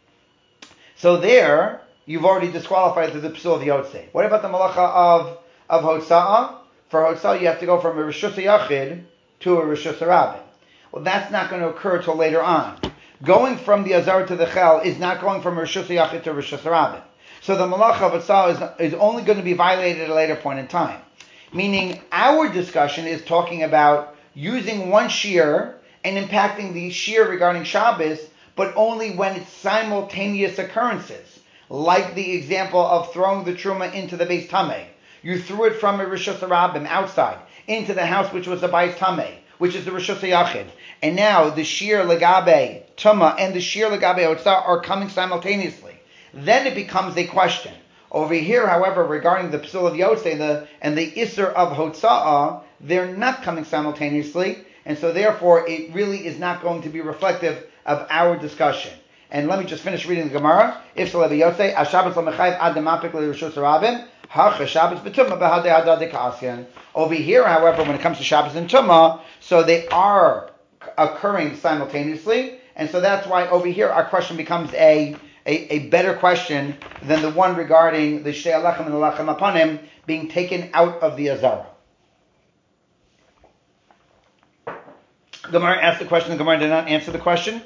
So there, you've already disqualified through the psul of yotzei. What about the malacha of, of hotzah? For hotzah, you have to go from a rishus yachid to a rishus harabim. Well, that's not going to occur till later on. Going from the azara to the chel is not going from rishus yachid to rishus harabim. So the malacha of hotzah is, is only going to be violated at a later point in time. Meaning, our discussion is talking about using one shear and impacting the shear regarding Shabbos, but only when it's simultaneous occurrences. Like the example of throwing the truma into the Beis Tameh. You threw it from a Rishus Harabim outside into the house which was a Beis Tameh, which is the Rishus Yachid. And now the shear legabe tuma and the shear legabe hotzah are coming simultaneously. Then it becomes a question. Over here, however, regarding the psul of yotzei and the, and the isser of hotzah, they're not coming simultaneously. and so therefore it really is not going to be reflective of our discussion. And let me just finish reading the Gemara. If Shalevi Yosei, Ashabbos lo mechayiv ad demapik l'rishus harabim, hacha Shabbos b'tumah b'hadei hadadei ka'asyan. Over here, however, when it comes to Shabbos and Tumah, so they are occurring simultaneously, and so that's why over here our question becomes a a, a better question than the one regarding the Shtei Alechem and the Lechem Apanim being taken out of the Azara. Gemara asked the question. The Gemara did not answer the question.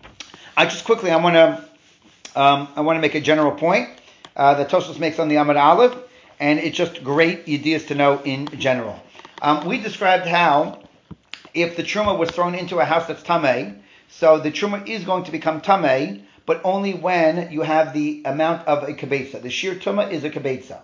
I just quickly, I want to, um, I want to make a general point uh, that Tosfos makes on the Amud Aleph, and it's just great ideas to know in general. Um, we described how if the truma was thrown into a house that's tamei, so the truma is going to become tamei, but only when you have the amount of a kibetza. The sheer truma is a kibetza.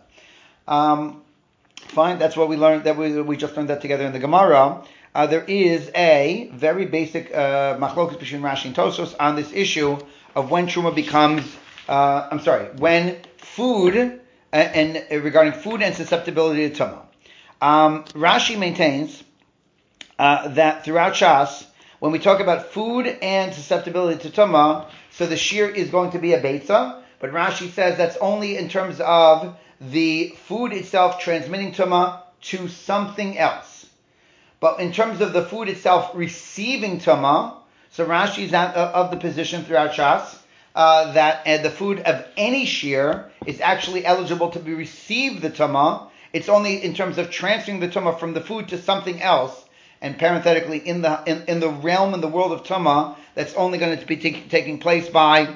Um, fine, that's what we learned. That we we just learned that together in the Gemara. Uh, there is a very basic uh, machlokas between Rashi and Tosfos on this issue of when truma becomes. Uh, I'm sorry, when food uh, and uh, regarding food and susceptibility to tumah. Um, Rashi maintains uh, that throughout Shas, when we talk about food and susceptibility to tumah, so the shear is going to be a beitza, but Rashi says that's only in terms of the food itself transmitting tumah to something else. But in terms of the food itself receiving tumah, so Rashi is out of the position throughout Shas uh, that uh, the food of any shear is actually eligible to be received the tumah. It's only in terms of transferring the tumah from the food to something else. And parenthetically, in the in, in the realm in the world of tumah, that's only going to be t- taking place by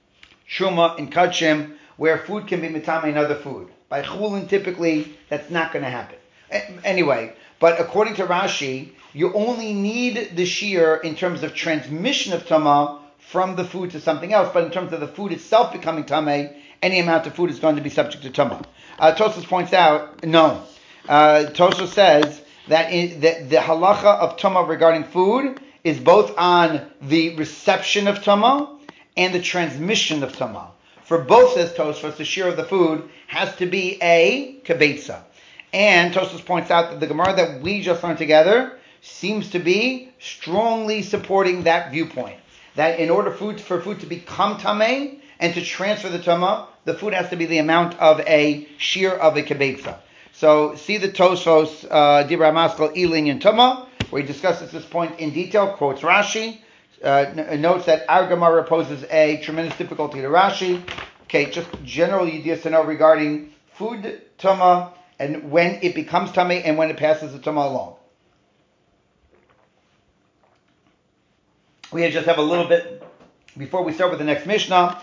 truma and kachim, where food can be mitame in other food. By chulin, typically, that's not going to happen. Anyway, but according to Rashi, you only need the shear in terms of transmission of tamah from the food to something else, but in terms of the food itself becoming tameh, any amount of food is going to be subject to tamah. Uh, Tosfos points out, no. Uh, Tosfos says that in, the, the halacha of tamah regarding food is both on the reception of tamah and the transmission of tamah. For both, says Tosfos, the shear of the food has to be a kibetza. And Tosfos points out that the Gemara that we just learned together seems to be strongly supporting that viewpoint. That in order food, for food to become tameh and to transfer the tamah, the food has to be the amount of a shear of a kibetza. So see the Tosfos uh, Dibra Maskal Ilin and Tamah, where he discusses this point in detail, quotes Rashi, uh, n- notes that our Gemara poses a tremendous difficulty to Rashi. Okay, just general ideas to know regarding food tamah, and when it becomes tameh and when it passes the tamah along. We just have a little bit before we start with the next Mishnah.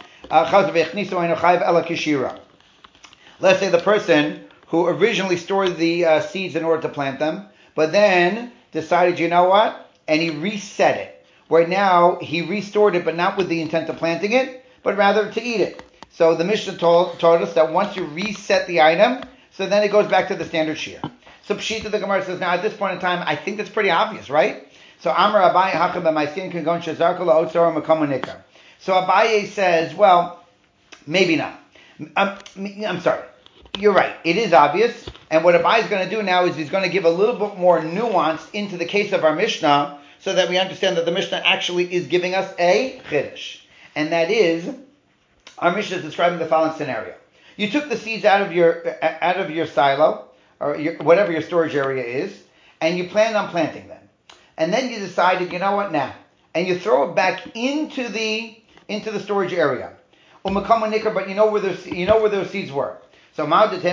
Uh, Let's say the person who originally stored the uh, seeds in order to plant them, but then decided, you know what, and he reset it. Where now he restored it, but not with the intent of planting it, but rather to eat it. So the Mishnah told, taught us that once you reset the item, so then it goes back to the standard shear. So Pshita, the Gemara says, now at this point in time, I think that's pretty obvious, right? So Amar Abaye Hacham b'Maisin Kangon Shazarka LaOtzar Makamu Nikar. So Abaye says, well, maybe not. I'm, I'm sorry. You're right. It is obvious. And what Abaye is going to do now is he's going to give a little bit more nuance into the case of our Mishnah so that we understand that the Mishnah actually is giving us a chiddush. And that is, our Mishnah is describing the following scenario. You took the seeds out of your out of your silo, or your, whatever your storage area is, and you planned on planting them. And then you decided, you know what, now, and you throw it back into the into the storage area. But you know where those you know where those seeds were. So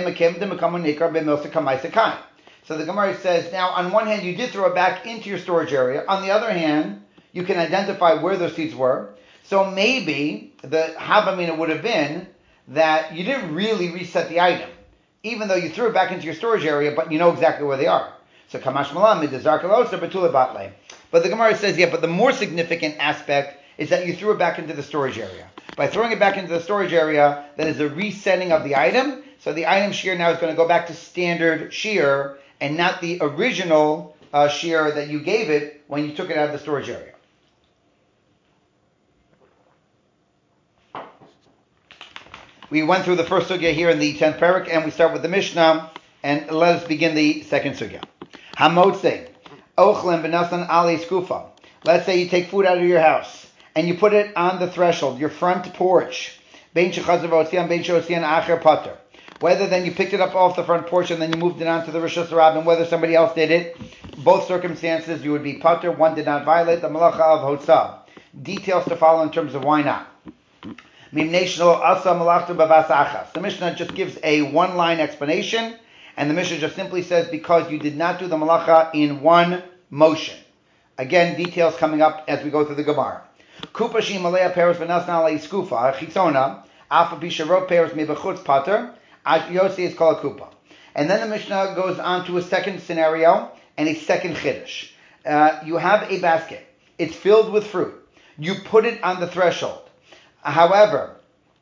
So the Gemara says, now on one hand you did throw it back into your storage area. On the other hand, you can identify where those seeds were. So maybe the Havamina would have been that you didn't really reset the item, even though you threw it back into your storage area, but you know exactly where they are. So Kamash Malam is Batula Batle. But the Gemara says, yeah, but the more significant aspect is that you threw it back into the storage area. By throwing it back into the storage area, that is a resetting of the item. So the item shear now is going to go back to standard shear and not the original uh, shear that you gave it when you took it out of the storage area. We went through the first sugya here in the tenth parak, and we start with the Mishnah, and let us begin the second sugya. Hamotze. Ochlen v'nasan ali skufa. Let's say you take food out of your house and you put it on the threshold, your front porch. Bein shechazav v'otzian, bein sheotzian acher pater. Whether then you picked it up off the front porch and then you moved it onto the Rishus Harabim, whether somebody else did it, both circumstances you would be pater. One did not violate the malacha of hotzah. Details to follow in terms of why not. The Mishnah just gives a one-line explanation, and the Mishnah just simply says because you did not do the malacha in one motion. Again, details coming up as we go through the Gemara. Kupa shi malaya peros v'nasna alei skufa chitzona alpha pisharot peros mebechutz pater. Yossi is called a kupa. And then the Mishnah goes on to a second scenario and a second chiddush. Uh, you have a basket. It's filled with fruit. You put it on the threshold. However,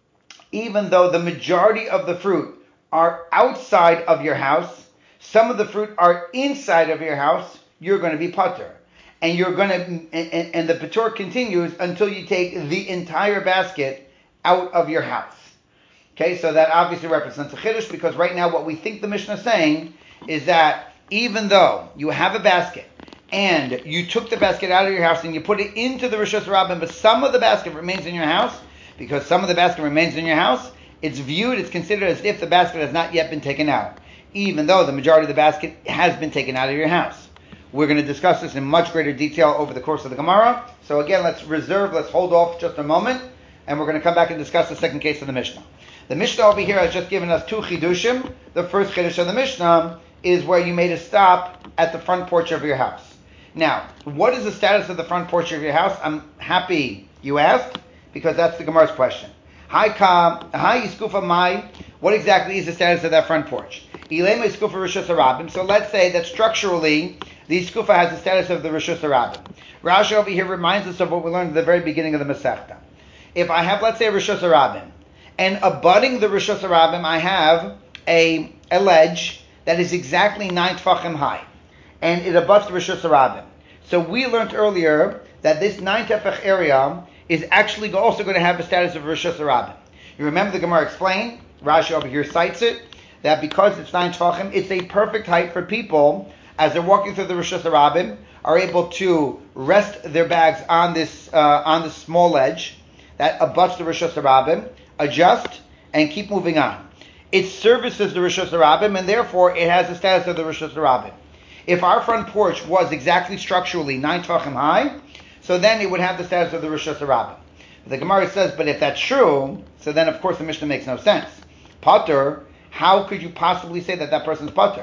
even though the majority of the fruit are outside of your house, some of the fruit are inside of your house, you're going to be pater. And you're going to, and, and the patur continues until you take the entire basket out of your house. Okay, so that obviously represents a chiddush, because right now what we think the Mishnah is saying is that even though you have a basket and you took the basket out of your house and you put it into the Rishus Harabim, but some of the basket remains in your house, because some of the basket remains in your house, it's viewed, it's considered as if the basket has not yet been taken out, even though the majority of the basket has been taken out of your house. We're going to discuss this in much greater detail over the course of the Gemara. So again, let's reserve, let's hold off just a moment, and we're going to come back and discuss the second case of the Mishnah. The Mishnah over here has just given us two chidushim. The first chidush of the Mishnah is where you made a stop at the front porch of your house. Now, what is the status of the front porch of your house? I'm happy you asked, because that's the Gemara's question. Hi ka, hi iskufa mai. What exactly is the status of that front porch? Ilema iskufa rishus harabim. So let's say that structurally, the iskufa has the status of the rishus harabim. Rashi over here reminds us of what we learned at the very beginning of the Masechta. If I have, let's say, a rishus harabim, and abutting the Rishus Harabim, I have a, a ledge that is exactly nine tefachim high, and it abuts the Rishus Harabim. So we learned earlier that this nine tefach area is actually also going to have the status of Rishus Harabim. You remember the Gemara explained, Rashi over here cites it, that because it's nine tefachim, it's a perfect height for people, as they're walking through the Rishus Harabim, are able to rest their bags on this uh, on this small ledge that abuts the Rishus Harabim, adjust, and keep moving on. It services the Rishus Harabim, and therefore it has the status of the Rishus Harabim. If our front porch was exactly structurally nine tefachim high, so then it would have the status of the Rishus Harabim. The Gemara says, but if that's true, so then of course the Mishnah makes no sense. Pater, how could you possibly say that that person's pater?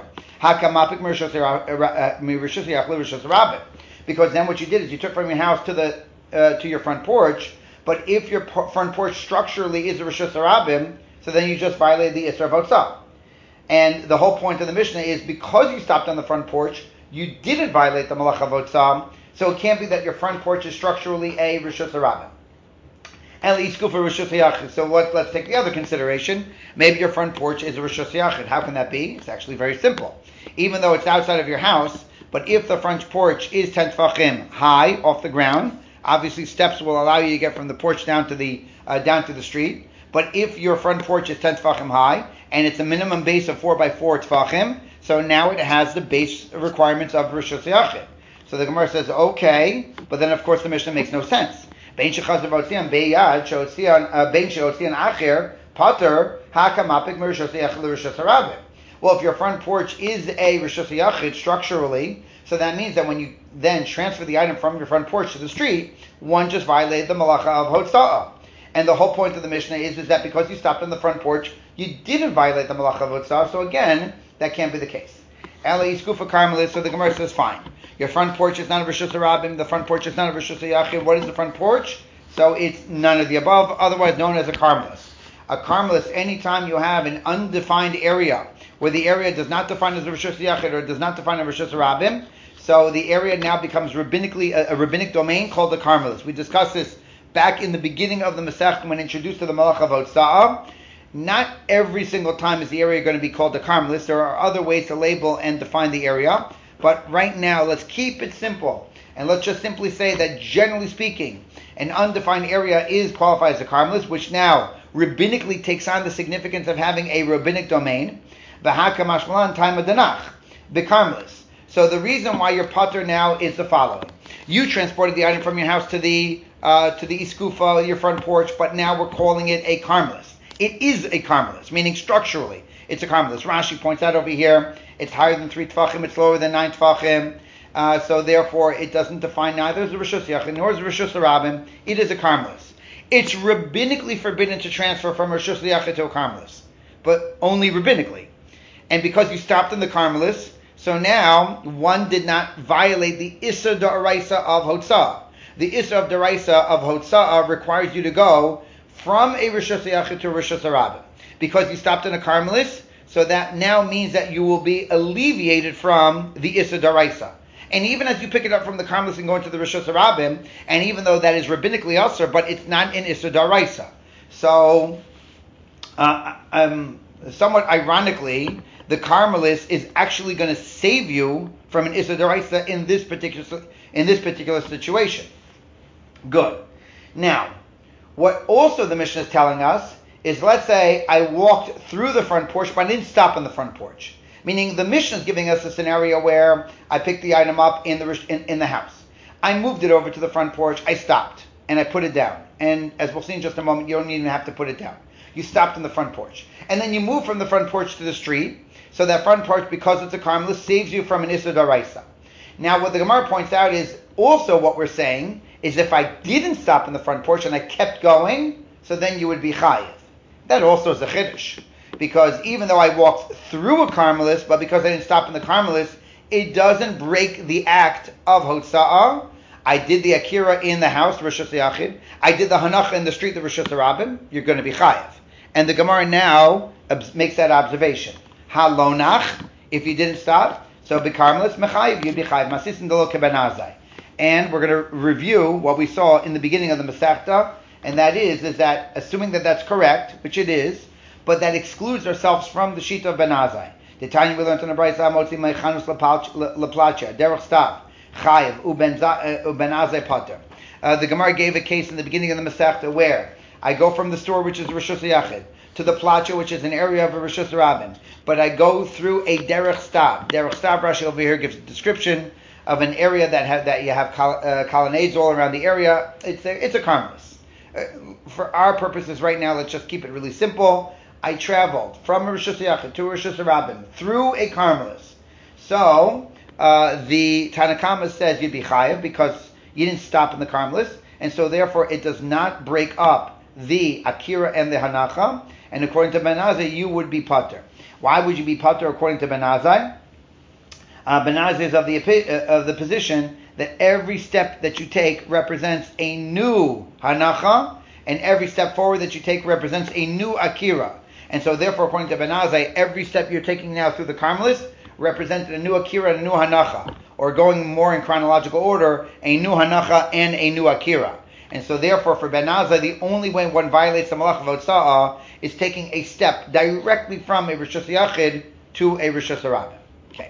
Because then what you did is you took from your house to the uh, to your front porch. But if your front porch structurally is a Rishus Harabim, so then you just violated the Isra of Hotzah. And the whole point of the Mishnah is because you stopped on the front porch, you didn't violate the Malach of Hotzah, so it can't be that your front porch is structurally a Rishus Harabim. So what, let's take the other consideration. Maybe your front porch is a Rishus Yachid. How can that be? It's actually very simple. Even though it's outside of your house, but if the front porch is ten tefachim high off the ground, obviously, steps will allow you to get from the porch down to the uh, down to the street. But if your front porch is ten tefachim high and it's a minimum base of four by four tefachim, so now it has the base requirements of Rishus Yachid. So the Gemara says, okay, but then of course the Mishnah makes no sense. Bein shechazav v'otzian beyad sheotzian bein sheotzian acher pater hakamapik merishus yachid l'Rishus Harabim. Well, if your front porch is a Rishus Yachid structurally, so that means that when you then transfer the item from your front porch to the street, one just violated the malacha of hotza'ah. And the whole point of the Mishnah is, is that because you stopped on the front porch, you didn't violate the malacha of hotza'ah. So again, that can't be the case. Ela iskufa karmelis. So the Gemara says, fine. Your front porch is not a Rishus Harabim. The front porch is not a Rishus Yachid. What is the front porch? So it's none of the above, otherwise known as a karmelis. A karmelis, anytime you have an undefined area where the area does not define as a Rishus Yachid or does not define a Rishus Harabim, so the area now becomes rabbinically a, a rabbinic domain called the karmelis. We discussed this back in the beginning of the Masechta when introduced to the Malach of Hotza'ah. Not every single time is the area going to be called the karmelis. There are other ways to label and define the area. But right now, let's keep it simple. And let's just simply say that generally speaking, an undefined area is qualified as a karmelis, which now rabbinically takes on the significance of having a rabbinic domain. V'haka mashmalan time adanach, the karmelis. So the reason why you're patur now is the following. You transported the item from your house to the uh, to the iskufa, your front porch, but now we're calling it a karmelis. It is a karmelis, meaning structurally it's a karmelis. Rashi points out over here, it's higher than three tefachim, it's lower than nine tefachim, uh, so therefore it doesn't define neither as a rishus yachid nor as a rishus harabim. It is a karmelis. It's rabbinically forbidden to transfer from a rishus yachid to a karmelis, but only rabbinically. And because you stopped in the karmelis, so now one did not violate the Issa Da'araisa of Hotzah. The Issa of Da'araisa of Hotzah requires you to go from a Rishus Yachid to a Rishus Harabim. Because you stopped in a karmelis, so that now means that you will be alleviated from the Issa Da'araisa. And even as you pick it up from the karmelis and go into the Rishus Harabim, and even though that is rabbinically also, but it's not in Issa Da'araisa. So, uh, um, somewhat ironically, the karmelis is actually going to save you from an issa d'oraisa in this particular in this particular situation. Good. Now, what also the Mishnah is telling us is, let's say I walked through the front porch, but I didn't stop on the front porch. Meaning the Mishnah is giving us a scenario where I picked the item up in the in, in the house. I moved it over to the front porch. I stopped and I put it down. And as we'll see in just a moment, you don't even have to put it down. You stopped on the front porch, and then you move from the front porch to the street. So that front porch, because it's a karmelis, saves you from an issa d'oraisa. Now, what the Gemara points out is also what we're saying is if I didn't stop in the front porch and I kept going, so then you would be chayiv. That also is a chiddush, because even though I walked through a karmelis, but because I didn't stop in the karmelis, it doesn't break the act of hotza'ah. I did the akira in the house, Rishus Yachid. I did the hanacha in the street, the Rishus Harabim. You're going to be chayiv. And the Gemara now makes that observation. Halonach, if you didn't stop, so bekarmelis mechayiv, you'd be chayiv. Masisin delo kebenazai. And we're going to review what we saw in the beginning of the Masechta, and that is, is that assuming that that's correct, which it is, but that excludes ourselves from the shita of benazai. The Tanya we learned in the Brayso motzi mechanus leplacha derech stav chayiv ubenazai pater. The Gemara gave a case in the beginning of the Masechta where I go from the store, which is Rishus Yachid, to the placha, which is an area of a Rishus Harabim, but I go through a derech stav. Derech stav, Rashi over here gives a description of an area that have, that you have col- uh, colonnades all around the area. It's a, it's a karmelis. Uh, for our purposes right now, let's just keep it really simple. I traveled from a Rishus Yachid to a Rishus Harabim through a karmelis. So uh, the Tanakama says you'd be chayiv because you didn't stop in the karmelis, and so therefore it does not break up the akira and the hanacha. And according to Ben Azai, you would be pater. Why would you be pater according to Ben Azai? Uh, Ben Azai is of the uh, of the position that every step that you take represents a new hanacha, and every step forward that you take represents a new akira. And so therefore, according to Ben Azai, every step you're taking now through the karmelis represented a new akira and a new hanacha, or going more in chronological order, a new hanacha and a new akira. And so therefore, for Ben Azai, the only way one violates the malach of hotza'ah is taking a step directly from a Rishus Yachid to a Rishus Harabim. Okay.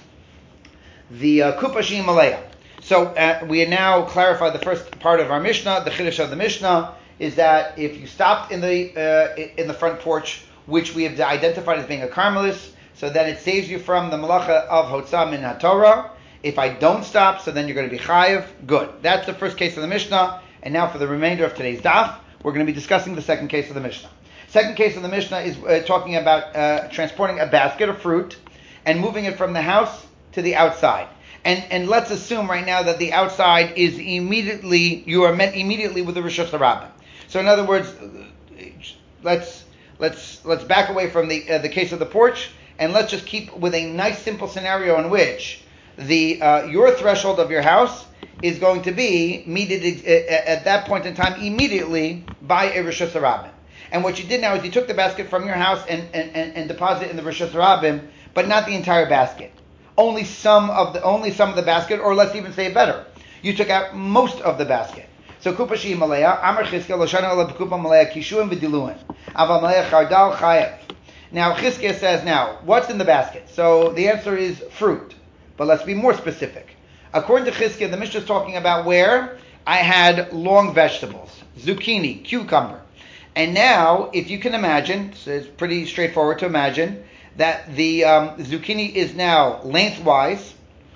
The uh, Kupa She'im Aleya. So uh, we now clarified the first part of our Mishnah. The Chiddush of the Mishnah is that if you stopped in the uh, in the front porch, which we have identified as being a karmelis, so then it saves you from the malacha of hotzah min haTorah. If I don't stop, so then you're going to be chayiv. Good. That's the first case of the Mishnah. And now for the remainder of today's daf, we're going to be discussing the second case of the Mishnah. Second case of the Mishnah is uh, talking about uh, transporting a basket of fruit and moving it from the house to the outside. And and let's assume right now that the outside is immediately, you are met immediately with the Rishus Harabim. So in other words, let's let's let's back away from the uh, the case of the porch, and let's just keep with a nice simple scenario in which the uh, your threshold of your house is going to be meted at that point in time immediately by a Rishus Harabim. And what you did now is you took the basket from your house and, and, and, and deposited it in the Rishus Harabim, but not the entire basket. Only some of the only some of the basket, or let's even say it better. You took out most of the basket. So Kupa She'im Aleya, Amar Chizkiah Loshana Ola B'Kupa Maleya Kishuim V'Diluin. Aval Maleya Chardal Chayev. Now Chizkiah says, now, what's in the basket? So the answer is fruit. But let's be more specific. According to Chizkiah, the Mishnah is talking about where I had long vegetables, zucchini, cucumber. And now, if you can imagine, so it's pretty straightforward to imagine, that the um, zucchini is now lengthwise,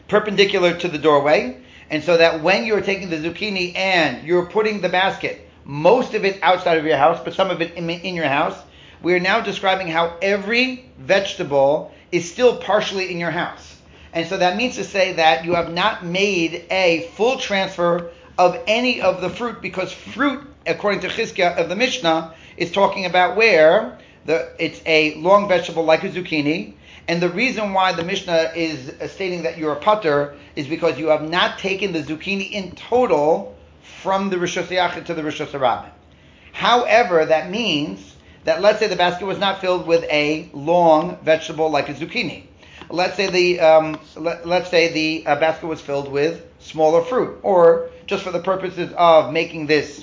perpendicular to the doorway, and so that when you're taking the zucchini and you're putting the basket, most of it outside of your house, but some of it in, in your house, we are now describing how every vegetable is still partially in your house. And so that means to say that you have not made a full transfer of any of the fruit, because fruit, according to Chizkiah of the Mishnah, is talking about where the it's a long vegetable like a zucchini. And the reason why the Mishnah is stating that you're a putter is because you have not taken the zucchini in total from the Rishus Yachid to the Rishus Harabim. However, that means that, let's say the basket was not filled with a long vegetable like a zucchini. Let's say the um, let, let's say the uh, basket was filled with smaller fruit, or just for the purposes of making this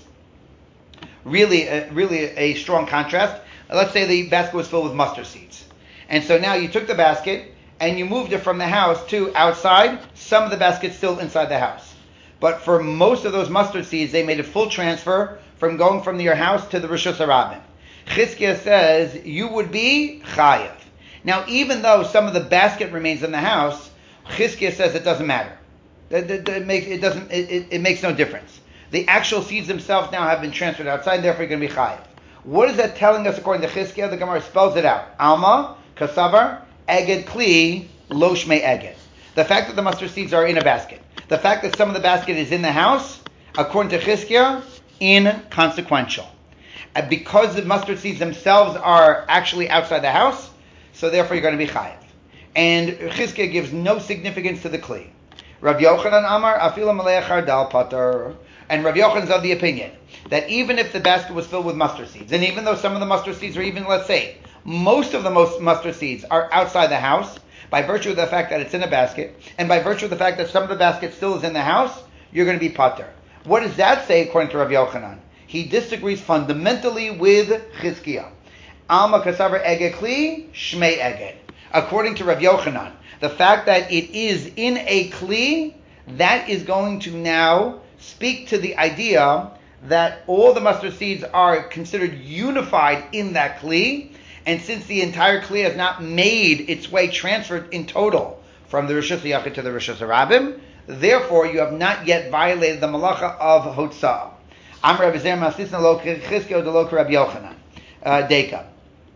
really, uh, really a strong contrast, let's say the basket was filled with mustard seeds. And so now you took the basket and you moved it from the house to outside. Some of the basket's still inside the house. But for most of those mustard seeds, they made a full transfer from going from your house to the Rishus Harabim. Chizkiah says you would be chayav. Now, even though some of the basket remains in the house, Chizkiah says it doesn't matter. It, it, it, makes, it, doesn't, it, it, it makes no difference. The actual seeds themselves now have been transferred outside, therefore you're going to be chayav. What is that telling us according to Chizkiah? The Gemara spells it out. Alma, Kasavar, Eged Kli, Lo Shmei Eged. The fact that the mustard seeds are in a basket. The fact that some of the basket is in the house, according to Chizkiah, inconsequential. And because the mustard seeds themselves are actually outside the house, so therefore you're going to be chayav. And Chizkiah gives no significance to the Kli. Rav Yochanan Amar, Afila Malei Chardal Pater. And Rav Yochanan is of the opinion that even if the basket was filled with mustard seeds, and even though some of the mustard seeds are even, let's say, most of the most mustard seeds are outside the house, by virtue of the fact that it's in a basket, and by virtue of the fact that some of the basket still is in the house, you're going to be pater. What does that say according to Rav Yochanan? He disagrees fundamentally with Chizkiah. Alma kasaver eged kli, shmei eged. According to Rav Yochanan, the fact that it is in a kli, that is going to now speak to the idea that all the mustard seeds are considered unified in that kli, and since the entire kli has not made its way transferred in total from the Rishus Yachid to the Rishus Harabim, therefore you have not yet violated the malacha of Hotzah. Amar Rabbi Zer Masisna lo Chizkiah de lo Rabbi Yochanan Deka.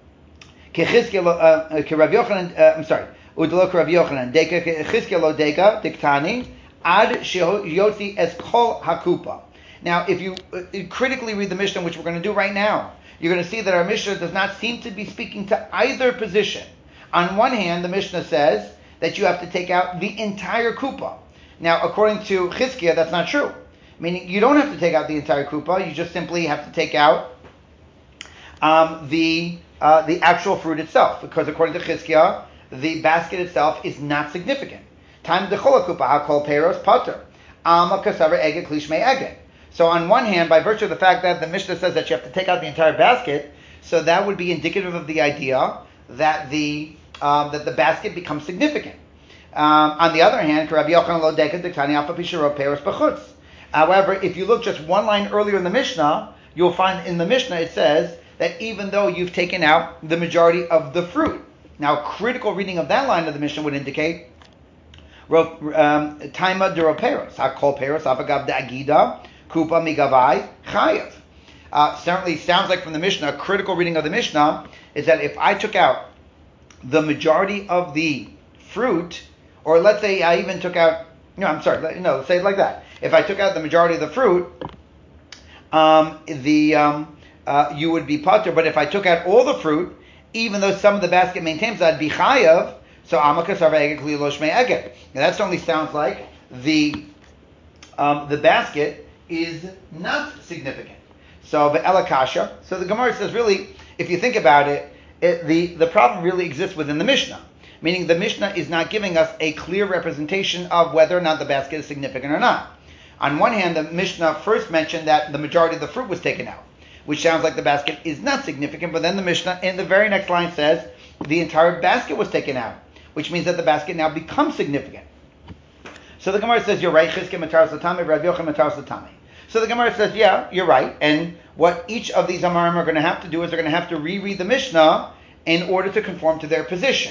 Ke Rabbi Yochanan, I'm sorry, Udlo Rabbi Yochanan Deka Chizkiah lo Deka Diktani Ad Sheyotzi Es Kol Hakupa. Now, if you uh, critically read the Mishnah, which we're going to do right now, you're going to see that our Mishnah does not seem to be speaking to either position. On one hand, the Mishnah says that you have to take out the entire kupa. Now, according to Chizkiah, that's not true. Meaning, you don't have to take out the entire kupa. You just simply have to take out um, the uh, the actual fruit itself, because according to Chizkiah, the basket itself is not significant. Time dechol kupa hakol peros pater alma kasaver eged klishmei eged. So on one hand, by virtue of the fact that the Mishnah says that you have to take out the entire basket, so that would be indicative of the idea that the um, that the basket becomes significant. Um, on the other hand, however, if you look just one line earlier in the Mishnah, you'll find in the Mishnah it says that even though you've taken out the majority of the fruit. Now, critical reading of that line of the Mishnah would indicate Taima deroperos, hakol peros avagav de'agida, kupa migavai chayav. Uh, certainly sounds like from the Mishnah, a critical reading of the Mishnah is that if I took out the majority of the fruit, or let's say I even took out, no, I'm sorry, no, say it like that. If I took out the majority of the fruit, um, the um, uh, you would be pater. But if I took out all the fruit, even though some of the basket maintains that, I'd be chayav. So amakas arva eged kli lo shmei eged. Now that certainly sounds like the um, the basket is not significant. So the elakasha. So the Gemara says, really, if you think about it, it, the the problem really exists within the Mishnah. Meaning the Mishnah is not giving us a clear representation of whether or not the basket is significant or not. On one hand, the Mishnah first mentioned that the majority of the fruit was taken out, which sounds like the basket is not significant, but then the Mishnah in the very next line says the entire basket was taken out, which means that the basket now becomes significant. So the Gemara says, you're right, Chizkiah mataros l'tamei, Rav Yochanan mataros l'tamei. So the Gemara says, yeah, you're right, and what each of these Amarim are going to have to do is they're going to have to reread the Mishnah in order to conform to their position.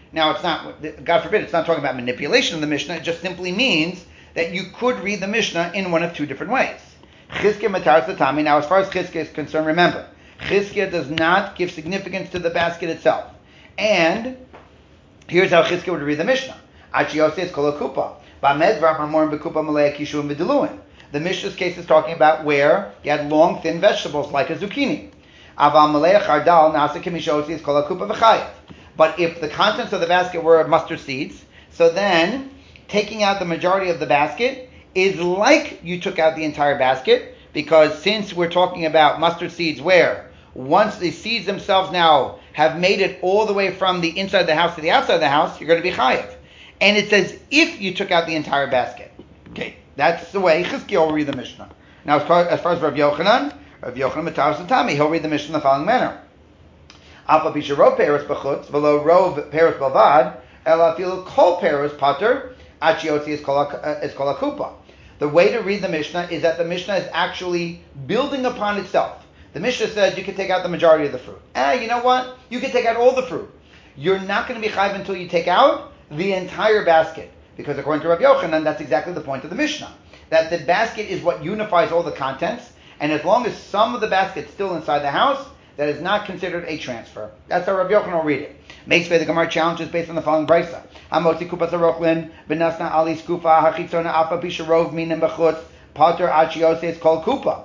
Now, it's not, God forbid, it's not talking about manipulation of the Mishnah. It just simply means that you could read the Mishnah in one of two different ways. Chizkiah Matar Satami. Now, as far as Chizkiah is concerned, remember, Chizkiah does not give significance to the basket itself. And here's how Chizkiah would read the Mishnah. Achiyose kol kupa. Ba'mezvar mamor bekupa malei kishuim v'diluin. The Mishnah's case is talking about where you had long, thin vegetables like a zucchini. Aval malei chardal nasa kimishose kol kupa v'chayev. But if the contents of the basket were mustard seeds, so then taking out the majority of the basket is like you took out the entire basket, because since we're talking about mustard seeds where once the seeds themselves now have made it all the way from the inside of the house to the outside of the house, you're going to be chayev. And it says if you took out the entire basket. Okay, that's the way Chizkiah will read the Mishnah. Now, as far as, far as Rav Yochanan, Rav Yochanan Matar Satami, he'll read the Mishnah in the following manner. Alpa bisharov peros b'chutz v'lo rov peros b'avad ela afilu kol peros pater achiotzi is kol akupa. The way to read the Mishnah is that the Mishnah is actually building upon itself. The Mishnah says you can take out the majority of the fruit. Eh, you know what? You can take out all the fruit. You're not going to be chayiv until you take out the entire basket. Because according to Rav Yochanan, that's exactly the point of the Mishnah. That the basket is what unifies all the contents, and as long as some of the basket's still inside the house, that is not considered a transfer. That's how Rav Yochanan will read it. Meisvei, the Gemara challenges based on the following brisa. Hamotzi kupas harochlin, benasna ali skufa, hachitzona afa bisharov minim b'chutz, pater achioses kol kupa.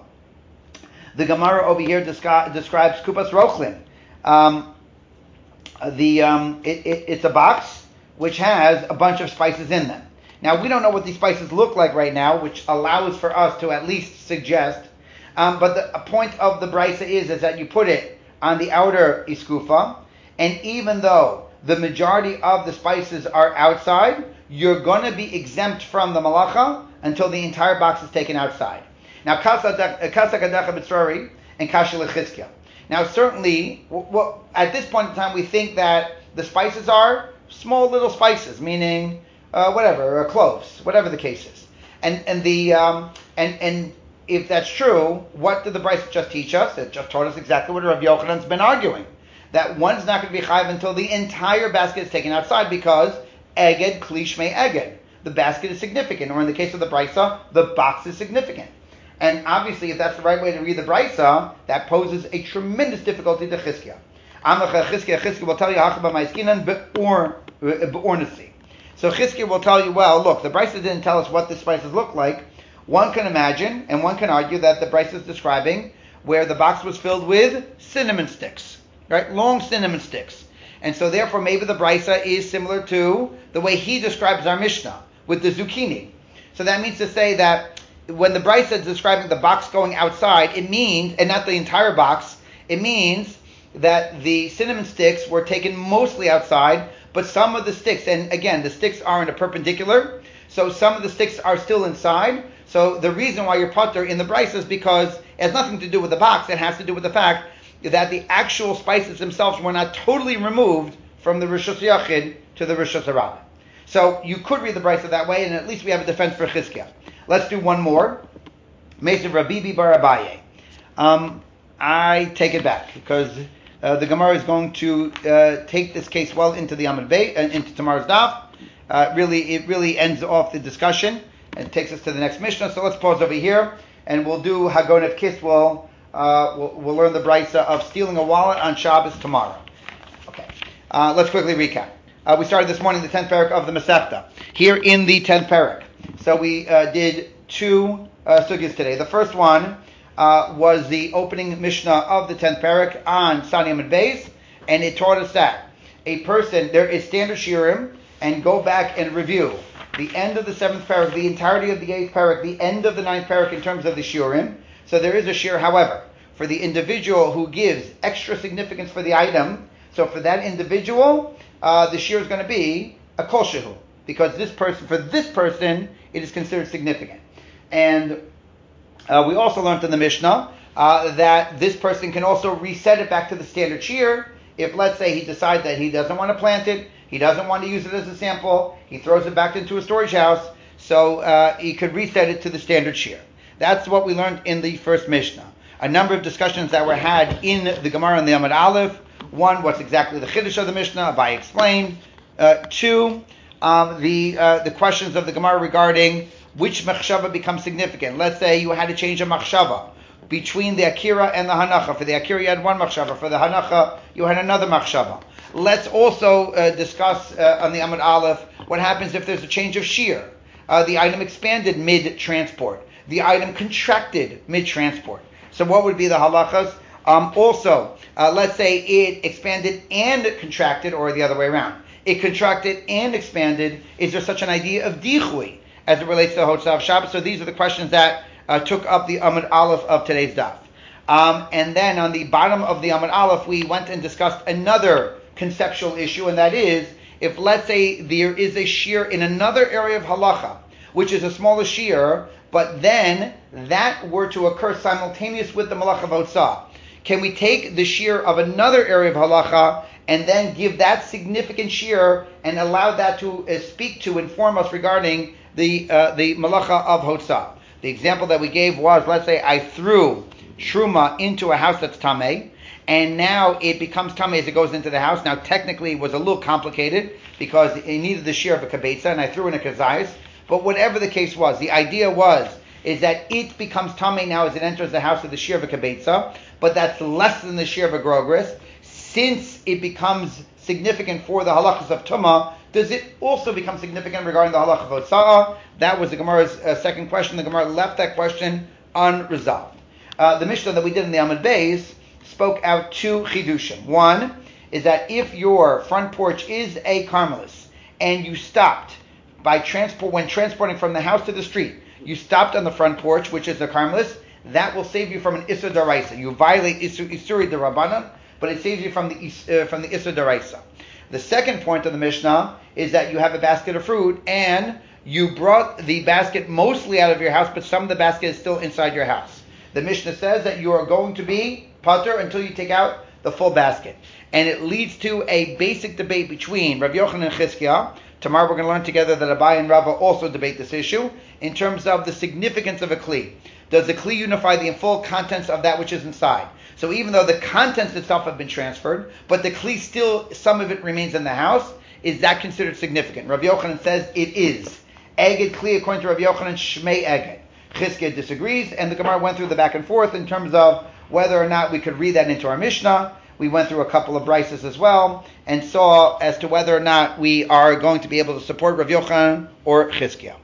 The Gemara over here descri- describes kupas rochlin. Um, the um, it, it, it's a box which has a bunch of spices in them. Now, we don't know what these spices look like right now, which allows for us to at least suggest. Um, but the point of the brisa is, is that you put it on the outer iskufa, and even though the majority of the spices are outside, you're going to be exempt from the malacha until the entire box is taken outside. Now, kasa kadacha b'tzrari and kasha lechizkiah. Now, certainly, well, at this point in time, we think that the spices are small little spices, meaning uh, whatever, uh, cloves, whatever the case is. And and the um, and and if that's true, what did the brisa just teach us? It just taught us exactly what Rav Yochanan's been arguing, that one's not going to be chayiv until the entire basket is taken outside, because eged klishmei eged, the basket is significant, or in the case of the brisa, the box is significant. And obviously, if that's the right way to read the brisa, that poses a tremendous difficulty to Chizkiah. Chizkiah will tell you So Chizkiah will tell you, well, look, the brisa didn't tell us what the spices look like. One can imagine, and one can argue that the brisa is describing where the box was filled with cinnamon sticks, right? Long cinnamon sticks. And so therefore maybe the brisa is similar to the way he describes our Mishnah with the zucchini. So that means to say that when the brisa is describing the box going outside, it means, and not the entire box, it means that the cinnamon sticks were taken mostly outside, but some of the sticks, and again, the sticks are in a perpendicular, so some of the sticks are still inside. So the reason why you're putter in the brisa is because it has nothing to do with the box, it has to do with the fact that the actual spices themselves were not totally removed from the Rishus Yachid to the Rishus Harabah. So you could read the brisa that way, and at least we have a defense for Chizkiah. Let's do one more. Mesav Rabibi bar Abaye. Um, I take it back, because uh, the Gemara is going to uh, take this case well into the Amud Beit, uh, into tomorrow's daf. Uh, really, it really ends off the discussion and takes us to the next Mishnah. So let's pause over here, and we'll do Hagon of Kis. We'll, uh, we'll we'll learn the brisa of stealing a wallet on Shabbos tomorrow. Okay, uh, let's quickly recap. Uh, we started this morning the tenth parak of the Masechta. Here in the tenth parak, so we uh, did two uh, sugyas today. The first one uh, was the opening Mishnah of the tenth parak on Sani Amud Beis, and it taught us that a person, there is standard shiurim, and go back and review the end of the seventh parak, the entirety of the eighth parak, the end of the ninth parak in terms of the shiurim. So there is a shiur, however, for the individual who gives extra significance for the item. So for that individual, uh, the shiur is going to be a kol shehu, because this person, for this person, it is considered significant. And uh, we also learned in the Mishnah uh, that this person can also reset it back to the standard shiur. If, let's say, he decides that he doesn't want to plant it, he doesn't want to use it as a sample, he throws it back into a storage house, so uh, he could reset it to the standard shiur. That's what we learned in the first Mishnah. A number of discussions that were had in the Gemara and the Amud Aleph. One, what's exactly the Chiddush of the Mishnah? Abai explained. Uh, two, um, the uh, the questions of the Gemara regarding which machshava becomes significant. Let's say you had to change a machshava between the akira and the hanacha. For the akira you had one machshava. For the hanacha you had another machshava. Let's also uh, discuss uh, on the Amud Aleph what happens if there's a change of shear. Uh, the item expanded mid-transport. The item contracted mid-transport. So what would be the halachas? Um, also, uh, let's say it expanded and contracted, or the other way around. It contracted and expanded. Is there such an idea of dichui as it relates to Hotzav Shabbos? So these are the questions that uh, took up the Amud Aleph of today's daf. Um, and then on the bottom of the Amud Aleph, we went and discussed another conceptual issue, and that is, if let's say there is a shear in another area of halacha, which is a smaller shear, but then that were to occur simultaneous with the malach of hotzah, can we take the shear of another area of halacha and then give that significant shear and allow that to uh, speak to, inform us regarding the uh, the malacha of hotzah? The example that we gave was, let's say I threw truma into a house that's tameh, and now it becomes tameh as it goes into the house. Now technically it was a little complicated because it needed the shear of a kabetza, and I threw in a kazayis. But whatever the case was, the idea was is that it becomes tameh now as it enters the house of the shear of a kabetza, but that's less than the shear of a grogris. Since it becomes significant for the halachas of tumah, does it also become significant regarding the halach of hotzah? That was the Gemara's uh, second question. The Gemara left that question unresolved. Uh, the Mishnah that we did in the Amud Beis spoke out two chidushim. One is that if your front porch is a karmelis and you stopped by transport when transporting from the house to the street, you stopped on the front porch, which is a karmelis, that will save you from an isur daraisa. You violate isur isuri derabanan, but it saves you from the uh, from the isur daraisa. The second point of the Mishnah is that you have a basket of fruit and you brought the basket mostly out of your house, but some of the basket is still inside your house. The Mishnah says that you are going to be patur until you take out the full basket. And it leads to a basic debate between Rav Yochanan and Chizkiah. Tomorrow we're going to learn together that Abai and Rava also debate this issue in terms of the significance of a kli. Does the kli unify the full contents of that which is inside? So even though the contents itself have been transferred, but the kli still, some of it remains in the house, is that considered significant? Rav Yochanan says it is. Eged kli, according to Rav Yochanan, shmei eged. Chizkiah disagrees, and the Gemara went through the back and forth in terms of whether or not we could read that into our Mishnah. We went through a couple of brises as well, and saw as to whether or not we are going to be able to support Rav Yochanan or Chizkiah.